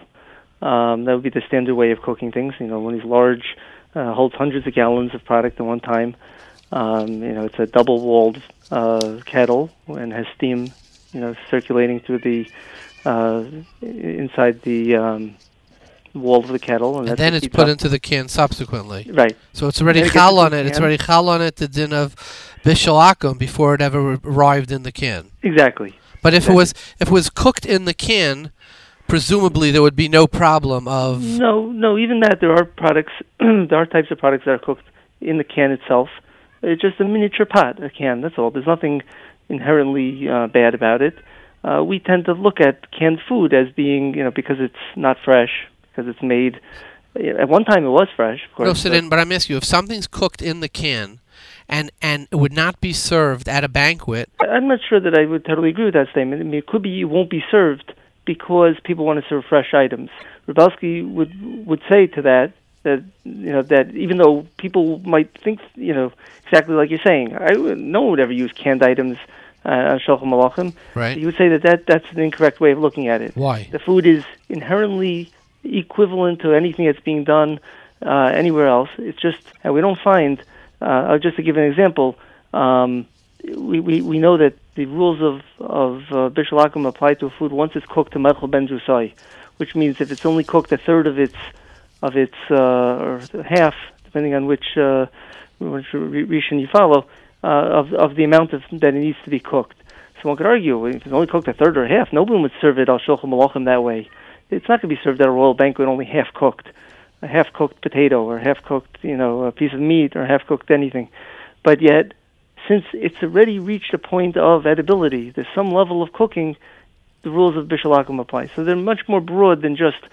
Um, that would be the standard way of cooking things. You know, one of these large uh, holds hundreds of gallons of product at one time. Um, you know, it's a double-walled uh, kettle and has steam, you know, circulating through the uh, inside the um, wall of the kettle, and, And then it's put up. into the can subsequently. Right. So it's already Then it chal gets on into it. the It's can. already chal on it the din of Bishul Akum before it ever arrived in the can. Exactly. But if Exactly. it was if it was cooked in the can, presumably there would be no problem of. No, no. Even that, there are products. There are types of products that are cooked in the can itself. It's just a miniature pot, a can. That's all. There's nothing inherently uh, bad about it. Uh, we tend to look at canned food as being, you know, because it's not fresh, because it's made. At one time, it was fresh, of course. No, so then, but I'm asking you, if something's cooked in the can, and and it would not be served at a banquet. I'm not sure that I would totally agree with that statement. I mean, it could be it won't be served because people want to serve fresh items. Rubelsky would would say to that that you know that even though people might think you know exactly like you're saying, I no one would ever use canned items uh, on Shulchan Malachim. Right. You would say that, that that's an incorrect way of looking at it. Why? The food is inherently equivalent to anything that's being done uh, anywhere else. It's just uh, we don't find. Uh, just to give an example, um, we, we we know that the rules of of uh, Bishul Akum apply to a food once it's cooked to Mechel Ben Drusai, which means if it's only cooked a third of its of its uh, or half, depending on which uh, which rishon you follow, uh, of of the amount of that it needs to be cooked. So one could argue if it's only cooked a third or a half, no one would serve it al Shulchan Malachim that way. It's not going to be served at a royal banquet only half cooked. A half-cooked potato or half-cooked, you know, a piece of meat or half-cooked anything. But yet, since it's already reached a point of edibility, there's some level of cooking, the rules of Bishul Akum apply. So they're much more broad than just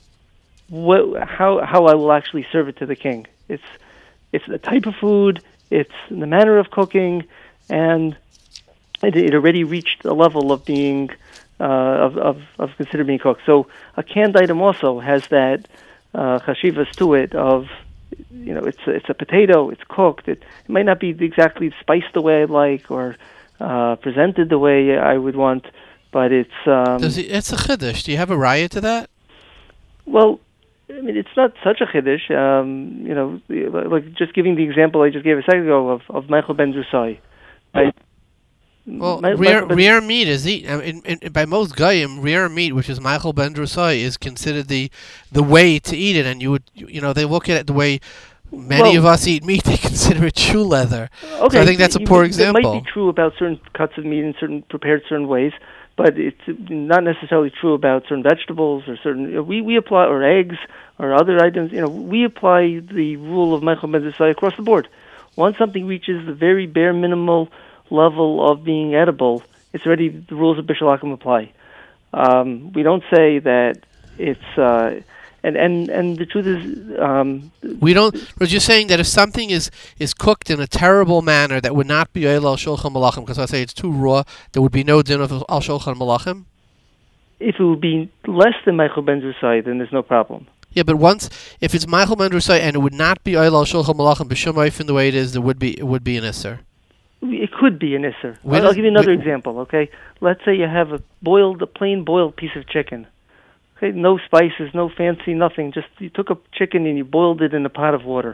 what, how how I will actually serve it to the king. It's it's the type of food, it's the manner of cooking, and it, it already reached a level of being uh, of, of of considered being cooked. So a canned item also has that. Uh, chashivas to it of, you know, it's a, it's a potato, it's cooked. It, it might not be exactly spiced the way I'd like or uh, presented the way I would want, but it's... Um, Does it, it's a chiddush. Do you have a raya to that? Well, uh, I mean, it's not such a chiddush. Um, you know, like just giving the example I just gave a second ago of, of Michael ben Drusai. Right? Well, My, rare, ben, rare meat is eaten. I mean, in, in, by most goyim, rare meat, which is Michael ben Drusai, is considered the the way to eat it. And you would, you know, they look at it the way many well, of us eat meat. They consider it shoe leather. Okay, so I think that's a you, poor it example. It might be true about certain cuts of meat and certain prepared certain ways, but it's not necessarily true about certain vegetables or certain. We we apply or eggs or other items. You know, we apply the rule of Michael ben Drusai across the board. Once something reaches the very bare minimal level of being edible, it's already the rules of Bishul Akum apply. Um, we don't say that it's uh, and and and the truth is um, we don't. But you're saying that if something is, is cooked in a terrible manner, that would not be Eil al Shulchan Malachim, because I say it's too raw, there would be no din of al Shulchan Malachim. If it would be less than Michael ben Drusai, then there's no problem. Yeah, but once if it's Michael ben Drusai and it would not be Eil al Shulchan Malachim b'shum oifin the way it is, there would be it would be an isser. It could be an isser. When I'll give you another we, example. Okay, let's say you have a boiled, a plain boiled piece of chicken. Okay, no spices, no fancy, nothing. Just you took a chicken and you boiled it in a pot of water.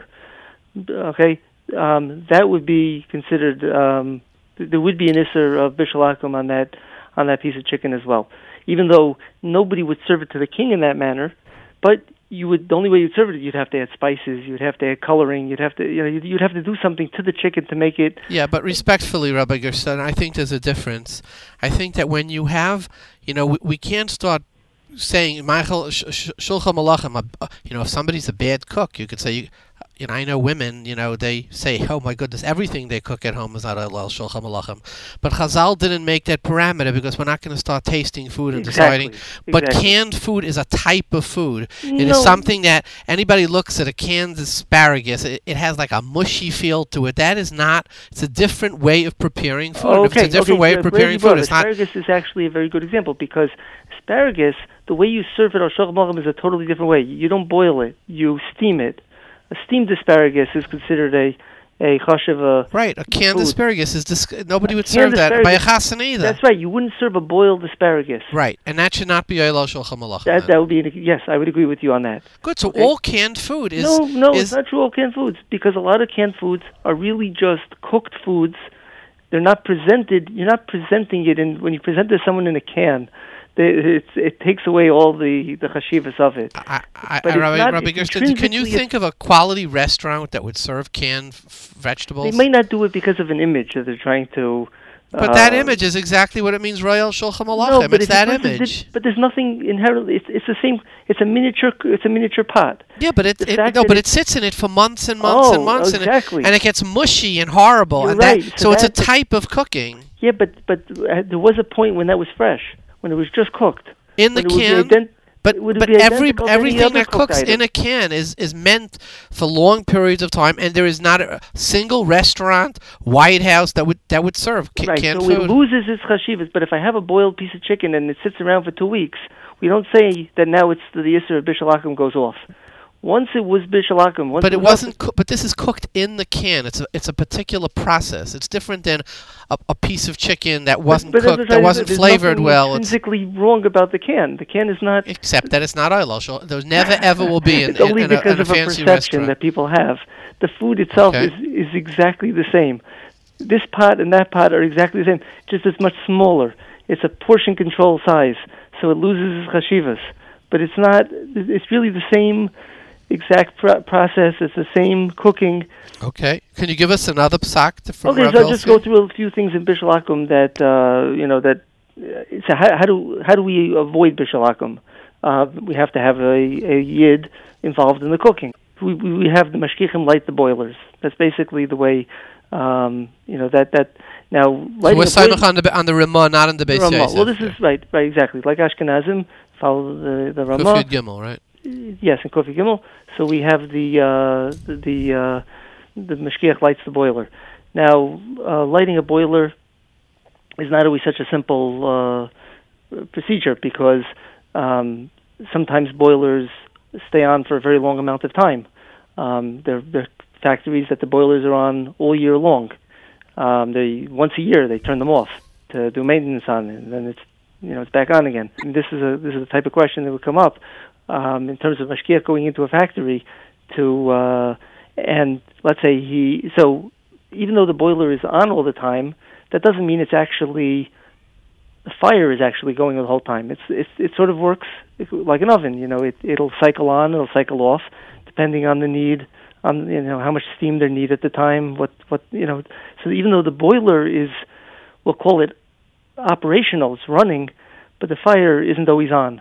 Okay, um, that would be considered. Um, there would be an isser of Bishul Akum on that on that piece of chicken as well. Even though nobody would serve it to the king in that manner, but you would. The only way you'd serve it, you'd have to add spices, you'd have to add coloring, you'd have to, you know, you'd, you'd have to do something to the chicken to make it. Yeah, but respectfully, Rabbi Gerson, I think there's a difference. I think that when you have, you know, we, we can't start saying Michael Shulchan Malachim. You know, if somebody's a bad cook, you could say, you, you know, I know women. You know, they say, oh my goodness, everything they cook at home is not Eil al Shulchan Malachim. But Chazal didn't make that parameter because we're not going to start tasting food and exactly. deciding. But exactly. canned food is a type of food. No. It is something that anybody looks at a canned asparagus. It, it has like a mushy feel to it. That is not. It's a different way of preparing food. Okay, if it's a different okay, way so of preparing food. It's asparagus not. is actually a very good example because asparagus, the way you serve it al Shulchan Malachim is a totally different way. You don't boil it; you steam it. A steamed asparagus is considered a a chashiva. Right, a canned food. asparagus is dis- nobody a would serve that by a chasen either. That's right. You wouldn't serve a boiled asparagus. Right, and that should not be Eil al Shulchan Malachim. That that would be an, yes, I would agree with you on that. Good. So okay. all canned food is no, no, is it's not true. All canned foods because a lot of canned foods are really just cooked foods. They're not presented. You're not presenting it in when you present it to someone in a can. It, it takes away all the, the chashivas of it. I, I, but I, Rabbi, not, Rabbi Gersten, can you think of a quality restaurant that would serve canned f- vegetables? They may not do it because of an image that they're trying to. But uh, that image is exactly what it means, Royal Shulchan Malachim. No, but it's that person image. Did, but there's nothing inherently. It's, it's the same. It's a miniature. It's a miniature pot. Yeah, but it, it no, but it sits in it for months and months oh, and months, exactly. and, it, and it gets mushy and horrible. You're and right. That, so so it's a that, type of cooking. Yeah, but but uh, there was a point when that was fresh, when it was just cooked. In the can, ident- but but every everything that cooks item. in a can is, is meant for long periods of time, and there is not a single restaurant, White House that would that would serve ca- right, canned so food. It loses its chashivas. But if I have a boiled piece of chicken and it sits around for two weeks, we don't say that now it's the Yisr of Bishul Akum goes off. Once it was Bishul Akum, once but it, it wasn't. Co- but this is cooked in the can. It's a it's a particular process. It's different than a, a piece of chicken that wasn't but, but cooked, that wasn't there's flavored well. There's intrinsically wrong about the can. The can is not. Except that it's not oil. There never ever will be in, it's only in, in, because a, in a of a fancy perception restaurant that people have. The food itself okay. is is exactly the same. This pot and that pot are exactly the same, just it's much smaller. It's a portion control size, so it loses its chashivas. But it's not. It's really the same exact pr- process. It's the same cooking. Okay. Can you give us another psak from Okay, Rav so I'll just Belsky? go through a few things in Bishul Akum that uh, you know that. Uh, so how, how do how do we avoid Bishul Akum? Uh, we have to have a, a yid involved in the cooking. We we have the mashkichim light the boilers. That's basically the way. Um, you know that that now. So we're signing on the on the Ramah, not on the Beis Yosef. Well, this is right, right, exactly. Like Ashkenazim follow the the Ramah. Kufiyud Gimel, right? Yes, in Kofi Gimel. So we have the uh, the the, uh, the mashkiach lights the boiler. Now, uh, lighting a boiler is not always such a simple uh, procedure because um, sometimes boilers stay on for a very long amount of time. Um, there, there are factories that the boilers are on all year long. Um, they once a year they turn them off to do maintenance on it, and then it's you know, it's back on again. And this is a this is the type of question that would come up um, in terms of mashgiach going into a factory to, uh, and let's say he, so even though the boiler is on all the time, that doesn't mean it's actually, the fire is actually going the whole time. It's, it's it sort of works like an oven, you know, it, it'll cycle on, it'll cycle off, depending on the need, on, you know, how much steam they need at the time, what, what, you know, so even though the boiler is, we'll call it operational, it's running, but the fire isn't always on.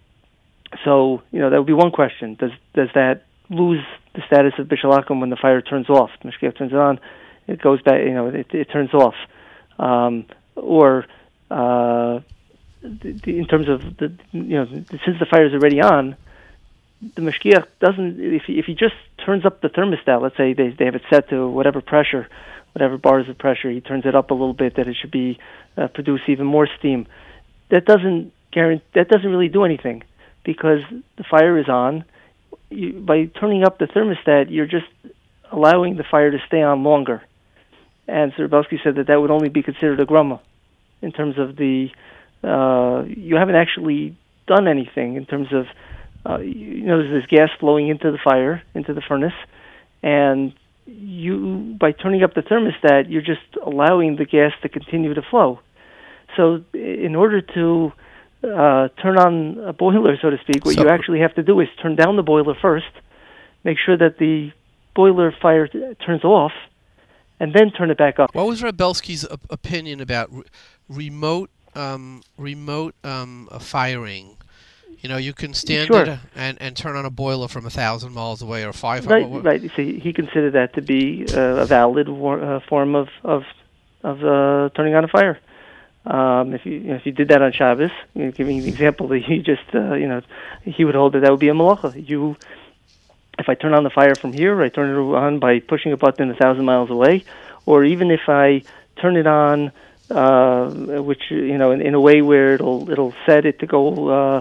So, you know, that would be one question. Does does that lose the status of Bishul Akum when the fire turns off? The Mashgiach turns it on, it goes back, you know, it, it turns off. Um, or uh, the, the, in terms of, the, you know, since the fire is already on, the Mashgiach doesn't, if he, if he just turns up the thermostat, let's say they, they have it set to whatever pressure, whatever bars of pressure, he turns it up a little bit that it should be uh, produce even more steam. That doesn't guarantee, that doesn't really do anything because the fire is on. You, by turning up the thermostat, you're just allowing the fire to stay on longer. And Serbelsky said that that would only be considered a grumma in terms of the, uh, you haven't actually done anything in terms of, uh, you know, there's this gas flowing into the fire, into the furnace, and you, by turning up the thermostat, you're just allowing the gas to continue to flow. So in order to uh, turn on a boiler, so to speak, what so, you actually have to do is turn down the boiler first, make sure that the boiler fire t- turns off, and then turn it back up. What was Rebelsky's op- opinion about re- remote um, remote um, uh, firing? You know, you can stand sure. it and, and turn on a boiler from a thousand miles away or five hundred. Right, right. So he considered that to be uh, a valid war, uh, form of of of uh, turning on a fire. Um, if you, you know, if you did that on Shabbos, you know, giving the example that he just uh, you know he would hold that that would be a malacha. You, if I turn on the fire from here, I turn it on by pushing a button a thousand miles away, or even if I turn it on, uh, which you know in, in a way where it'll it'll set it to go. Uh,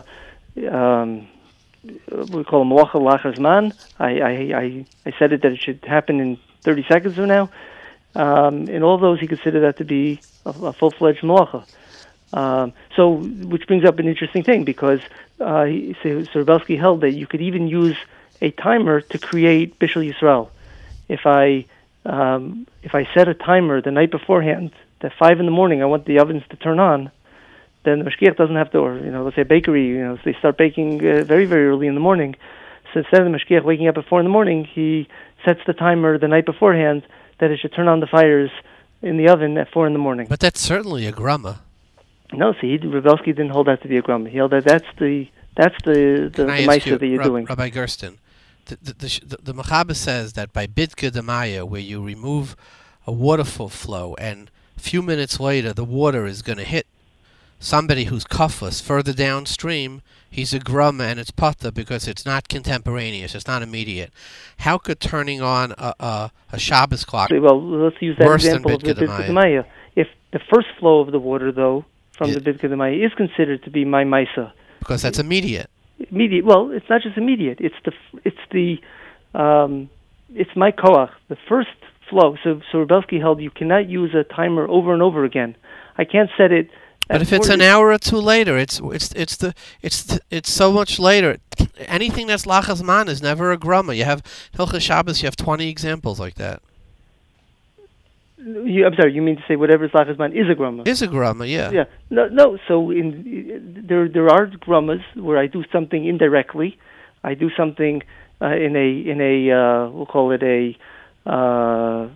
Um, we call it malacha lachar zman. I, I, I, I said it that it should happen in thirty seconds from now. Um, in all those, he considered that to be a, a full-fledged malacha. Um, so, which brings up an interesting thing because uh, he, so, so Rebelsky held that you could even use a timer to create Bishul Yisrael. If I um, if I set a timer the night beforehand, at five in the morning, I want the ovens to turn on. Then the mashgiach doesn't have to, or you know, let's say a bakery, you know, they start baking uh, very, very early in the morning. So instead of the mashgiach waking up at four in the morning, he sets the timer the night beforehand that it should turn on the fires in the oven at four in the morning. But that's certainly a grumma. No, see, Rebelsky didn't hold that to be a grumma. He held that that's the that's the the, the ma'aser that you're Rab- doing. Rabbi Gersten, the the, the, the, the Mechaber says that by Bidka Demaya, where you remove a waterfall flow, and a few minutes later the water is going to hit somebody who's cuffless further downstream, he's a grum and it's pata because it's not contemporaneous, it's not immediate. How could turning on a, a, a Shabbos clock well, let's use that worse example than of the Bidka Demaya? If the first flow of the water, though, from it, the Bidka Demaya is considered to be my Maisa. Because that's immediate. Immediate. Well, it's not just immediate. It's the it's the um, it's my koach. The first flow. So so Rebelsky held you cannot use a timer over and over again. I can't set it. But if it's an hour or two later, it's it's it's the it's the, it's so much later. Anything that's lachas man is never a grumma. You have Hilchas Shabbos. You have twenty examples like that. You, I'm sorry. You mean to say whatever is lachas man is a grumma? Is a grumma, yeah. Yeah. No, no. So in there there are grummas where I do something indirectly. I do something uh, in a in a uh, we'll call it a. Uh,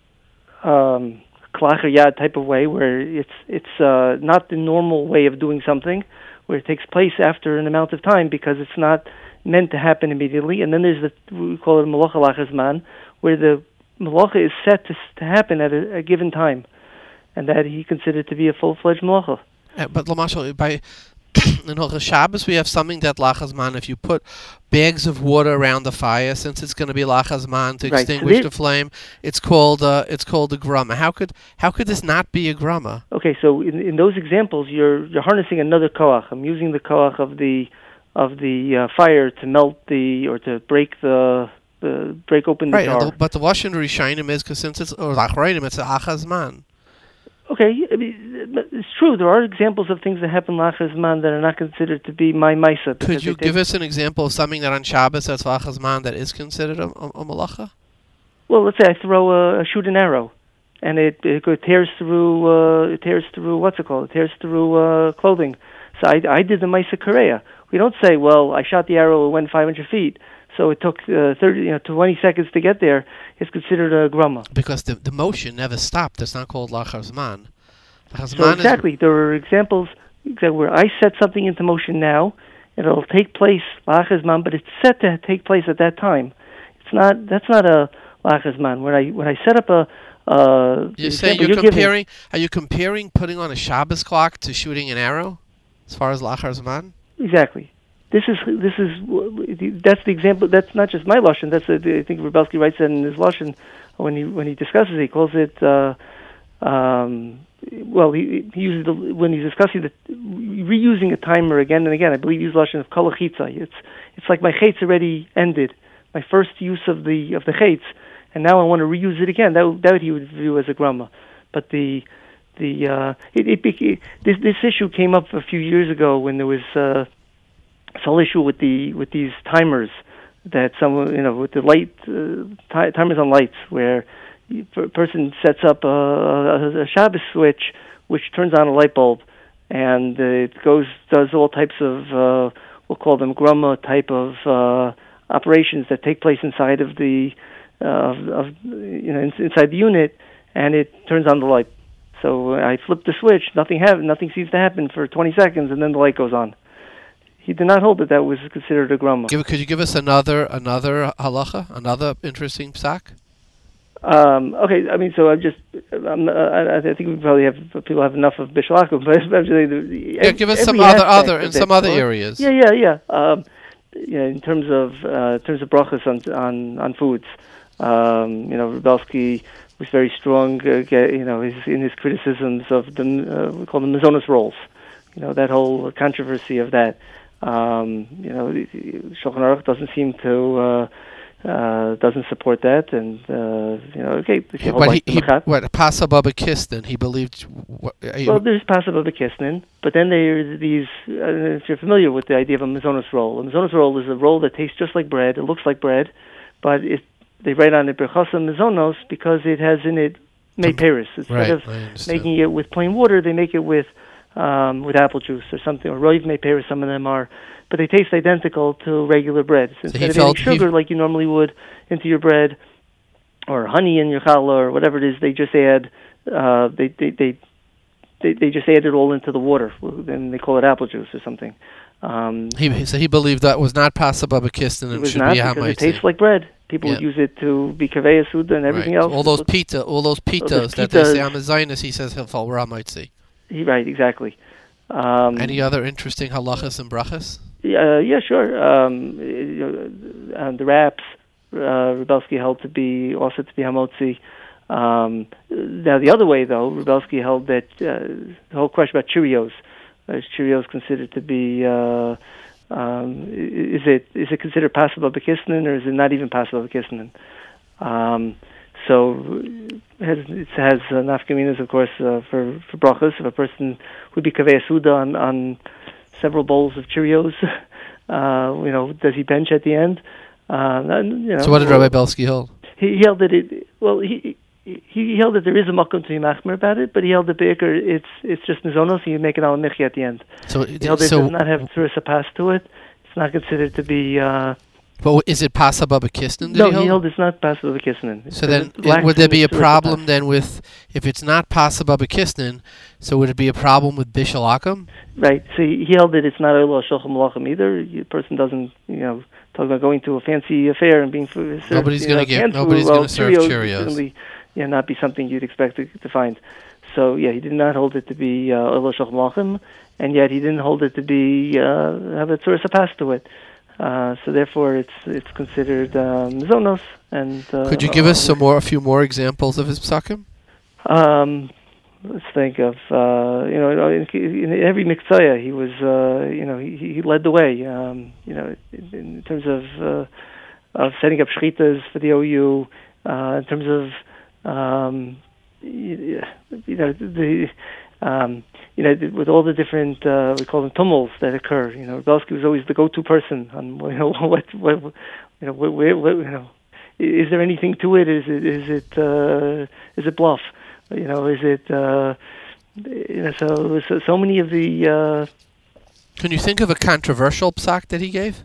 um, Klacher yad type of way, where it's it's uh, not the normal way of doing something, where it takes place after an amount of time because it's not meant to happen immediately. And then there's the we call it malacha lachar zman, where the malacha is set to to happen at a, a given time, and that he considered to be a full-fledged malacha. Uh, but Lamashal, by in Hilchas Shabbos we have something that lachas man. If you put bags of water around the fire, since it's going to be lachas man to right. extinguish so the flame, it's called uh, it's called a grumma. How could how could this not be a grumma? Okay, so in in those examples, you're you're harnessing another koach. I'm using the koach of the of the uh, fire to melt the or to break the the break open the right, jar. The, but the Lashon Rishayim is because since it's or lachreinim, it's a achas man. Okay, I mean, but it's true. There are examples of things that happen lachar zman that are not considered to be my maisa. Could you give us an example of something that on Shabbos that's lachar zman that is considered a, a, a malacha? Well, let's say I throw a, a shoot an arrow, and it, it, it tears through. Uh, it tears through what's it called? It tears through uh, clothing. So I, I did the maisa kareya. We don't say, well, I shot the arrow, it went five hundred feet, so it took uh, thirty, you know, twenty seconds to get there. It's considered a grama. Because the the motion never stopped. It's not called lachar zman. Lachar So zman exactly, is... there are examples where I set something into motion now, and it'll take place lachar zman, but it's set to take place at that time. It's not. That's not a lachar zman. When I when I set up a uh, You're saying you're, you're comparing? Giving, are you comparing putting on a Shabbos clock to shooting an arrow, as far as lachar zman? Exactly. This is this is that's the example. That's not just my lashon. That's a, I think Rebelsky writes that in his lashon when he when he discusses it. He calls it. Uh, um, well, he, he uses the, when he's discussing the reusing a timer again and again. I believe he uses lashon of kol chitza. It's it's like my chetz already ended, my first use of the of the chetz, and now I want to reuse it again. That that he would view as a grama. But the the uh, it, it, it this this issue came up a few years ago when there was. Uh, This whole issue with the with these timers that someone you know with the light uh, t- timers on lights where a person sets up a, a, a Shabbos switch which turns on a light bulb and uh, it goes does all types of uh, we'll call them grama type of uh, operations that take place inside of the uh, of, of you know in, inside the unit, and it turns on the light. So I flip the switch, nothing have nothing seems to happen for twenty seconds, and then the light goes on. He did not hold that that was considered a grama. Give, could you give us another another halacha, another interesting psak? Um, okay, I mean, so I'm just, I'm, uh, I think we probably have people have enough of Bishalakum, but actually, the, yeah, give us some other other in some other areas. Yeah, yeah, yeah. Um, yeah, in terms of uh, in terms of brachas on on on foods, um, you know, Rebelsky was very strong. Uh, you know, his, in his criticisms of the uh, we call them mazonos rolls. You know, that whole controversy of that. Um, you know, Shulchan Aruch doesn't seem to uh, uh, doesn't support that, and uh, you know, okay. Yeah, but he, he what Pasa Baba Kisnin, he believed. What, well, there's Pasa Baba Kisnin, but then there's these. I don't know if you're familiar with the idea of a mazonos roll. A mazonos roll is a roll that tastes just like bread. It looks like bread, but it, they write on it Berchasa Mazonos because it has in it mei peris. Instead right, of making it with plain water, they make it with. Um, with apple juice or something, or roiv mei peris, some of them are, but they taste identical to regular bread. So instead so of adding sugar like you normally would into your bread, or honey in your challah, or whatever it is, they just add, uh, they, they, they, they, they just add it all into the water, and they call it apple juice or something. Um, he, so he believed that was not Pasa Baba Kistin and it was should not be because Hamaitzi. It tastes like bread. People yeah. would use it to be kaveh suda and everything right. else. All those pita, all those pitas that they say on the Zionist, he says he'll fall Hamaitzi. Right, exactly. Um, Any other interesting halachas and brachas? Uh, yeah, sure. Um, uh, the wraps, uh, Rebelsky held to be also to be hamotzi. Um, now the other way, though, Rebelsky held that uh, the whole question about Cheerios. Uh, is Cheerios considered to be? Uh, um, is it is it considered passable bekisnin, or is it not even passable bekisnin? Um, So it has, it has uh, nafkaminas, of course, uh, for for brachas. If a person would be kaveh suda on, on several bowls of Cheerios, uh, you know, does he bench at the end? Uh, you know, so what did Rabbi Belsky hold? He, he held that it. Well, he he held that there is a makom to be machmer about it, but he held the be'ikr it's it's just mizonos, and you make it al michi at the end. So he held so, it does not have tzuras pass to it. It's not considered to be. Uh, But is it Pasa Baba Kisnin? No, he he held it's not Pasa Baba Kisnin. So then, it, would there be a problem then with, if it's not Pasa Baba Kisnin, so would it be a problem with Bishul Akum? Right. So he held that it's not Olah Shulchan Malachim either. The person doesn't, you know, talk about going to a fancy affair and being served. Nobody's going to get. Nobody's going to serve Cheerios. Cheerios. Certainly, yeah, not be something you'd expect to, to find. So yeah, he did not hold it to be Olah Shulchan Malachim, and yet he didn't hold it to be uh, have a tzuras pass to it. Uh, so therefore, it's it's considered um, zonos. And uh, could you give us some more, a few more examples of his psakim? Um, let's think of uh, you know in, in every mitzvah he was uh, you know he, he led the way. Um, you know in, in terms of uh, of setting up shchitas for the O U, uh, in terms of um, you, you know the Um, you know, with all the different, uh, we call them tumults that occur. You know, Belsky was always the go-to person on, you know, what, what, you know, where, where, you know, is there anything to it? Is it, is it, uh, is it bluff? You know, is it, uh, you know, so, so, so many of the, uh, Can you think of a controversial psak that he gave?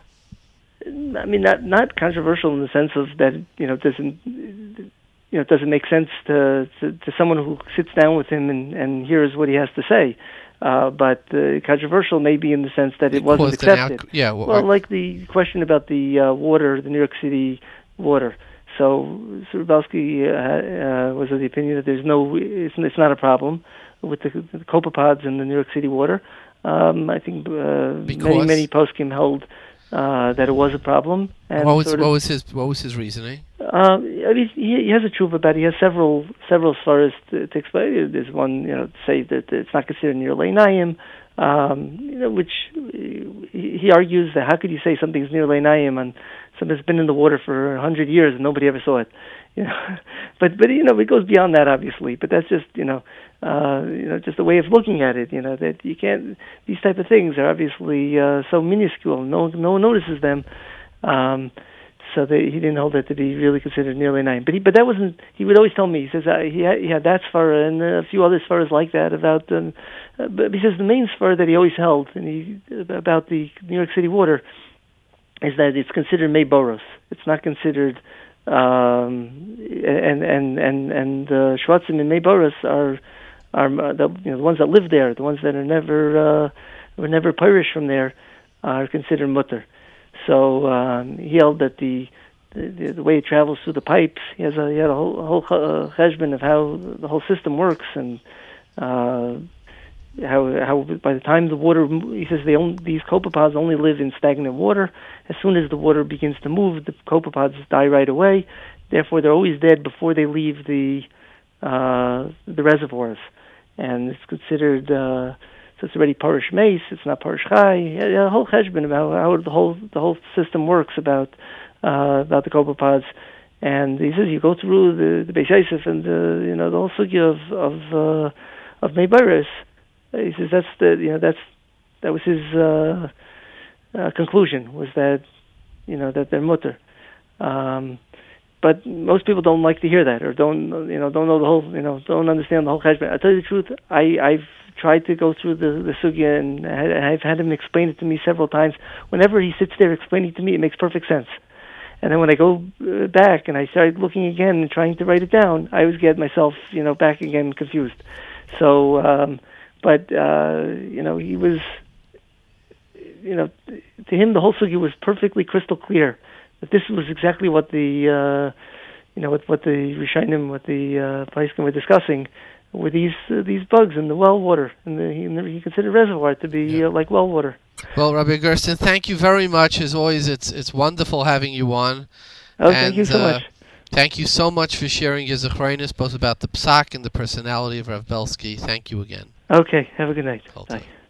I mean, not, not controversial in the sense of that, you know, doesn't, you know, it doesn't make sense to, to, to someone who sits down with him and, and hears what he has to say. Uh, but uh, controversial maybe in the sense that it, It wasn't caused an accepted. out- yeah, well, well, I- like the question about the uh, water, the New York City water. So Surabelsky uh, uh, was of the opinion that there's no, it's, it's not a problem with the, the copepods in the New York City water. Um, I think uh, many, Because? many poskim held uh, that it was a problem. And what was sort what of, was his what was his reasoning? um, I mean, he, he has a truth about it. He has several several svaras to, to explain. There's one, you know, to say that it's not considered near Leinayim, um, you know, which he, he argues that how could you say something's near Leinayim and something that's been in the water for a hundred years and nobody ever saw it, you know? but but you know, it goes beyond that obviously. But that's just you know, uh, you know, just a way of looking at it. You know, that you can't. These type of things are obviously uh, so minuscule. No no one notices them. Um, So they, he didn't hold that to be really considered nearly nine. But he, but that wasn't. He would always tell me. He says uh, he had, he had that svara and a few other svaras like that about. Um, uh, but he says the main svara that he always held and he about the New York City water is that it's considered mei boros. It's not considered. Um, and and and and uh, Schwarzim and mei boros are are the, you know, the ones that live there, the ones that are never uh, were never perished from there, are considered mutter. So um, he held that the, the the way it travels through the pipes, he has a he had a whole, a whole uh, cheshbon of how the whole system works, and uh, how how by the time the water, he says they only, these copepods only live in stagnant water. As soon as the water begins to move, the copepods die right away. Therefore, they're always dead before they leave the uh, the reservoirs, and it's considered. Uh, So it's already parish mace. It's not parish chai. Yeah, a whole cheshbon about how the whole the whole system works about uh, about the copepods. And he says you go through the the Beis Yosef and the you know the whole sugya of of uh, of Meibaris. He says that's the you know that's that was his uh, uh, conclusion, was that you know that they're mutter. Um, But most people don't like to hear that, or don't you know don't know the whole you know don't understand the whole cheshbon. I tell you the truth, I I've tried to go through the the sugya, and I've had him explain it to me several times. Whenever he sits there explaining to me, it makes perfect sense. And then when I go back and I started looking again and trying to write it down, I always get myself you know back again confused. So, um, but uh, you know he was, you know, to him the whole sugya was perfectly crystal clear. That this was exactly what the, uh, you know, what, what the Rishonim, what the uh, Paiskim were discussing, were these uh, these bugs in the well water, and the, he, he considered reservoir to be Yeah. uh, like well water. Well, Rabbi Gersten, thank you very much. As always, it's it's wonderful having you on. Oh, and, thank you so uh, much. Thank you so much for sharing your zechronis, both about the psak and the personality of Rav Belsky. Thank you again. Okay, have a good night. Hold Bye. on.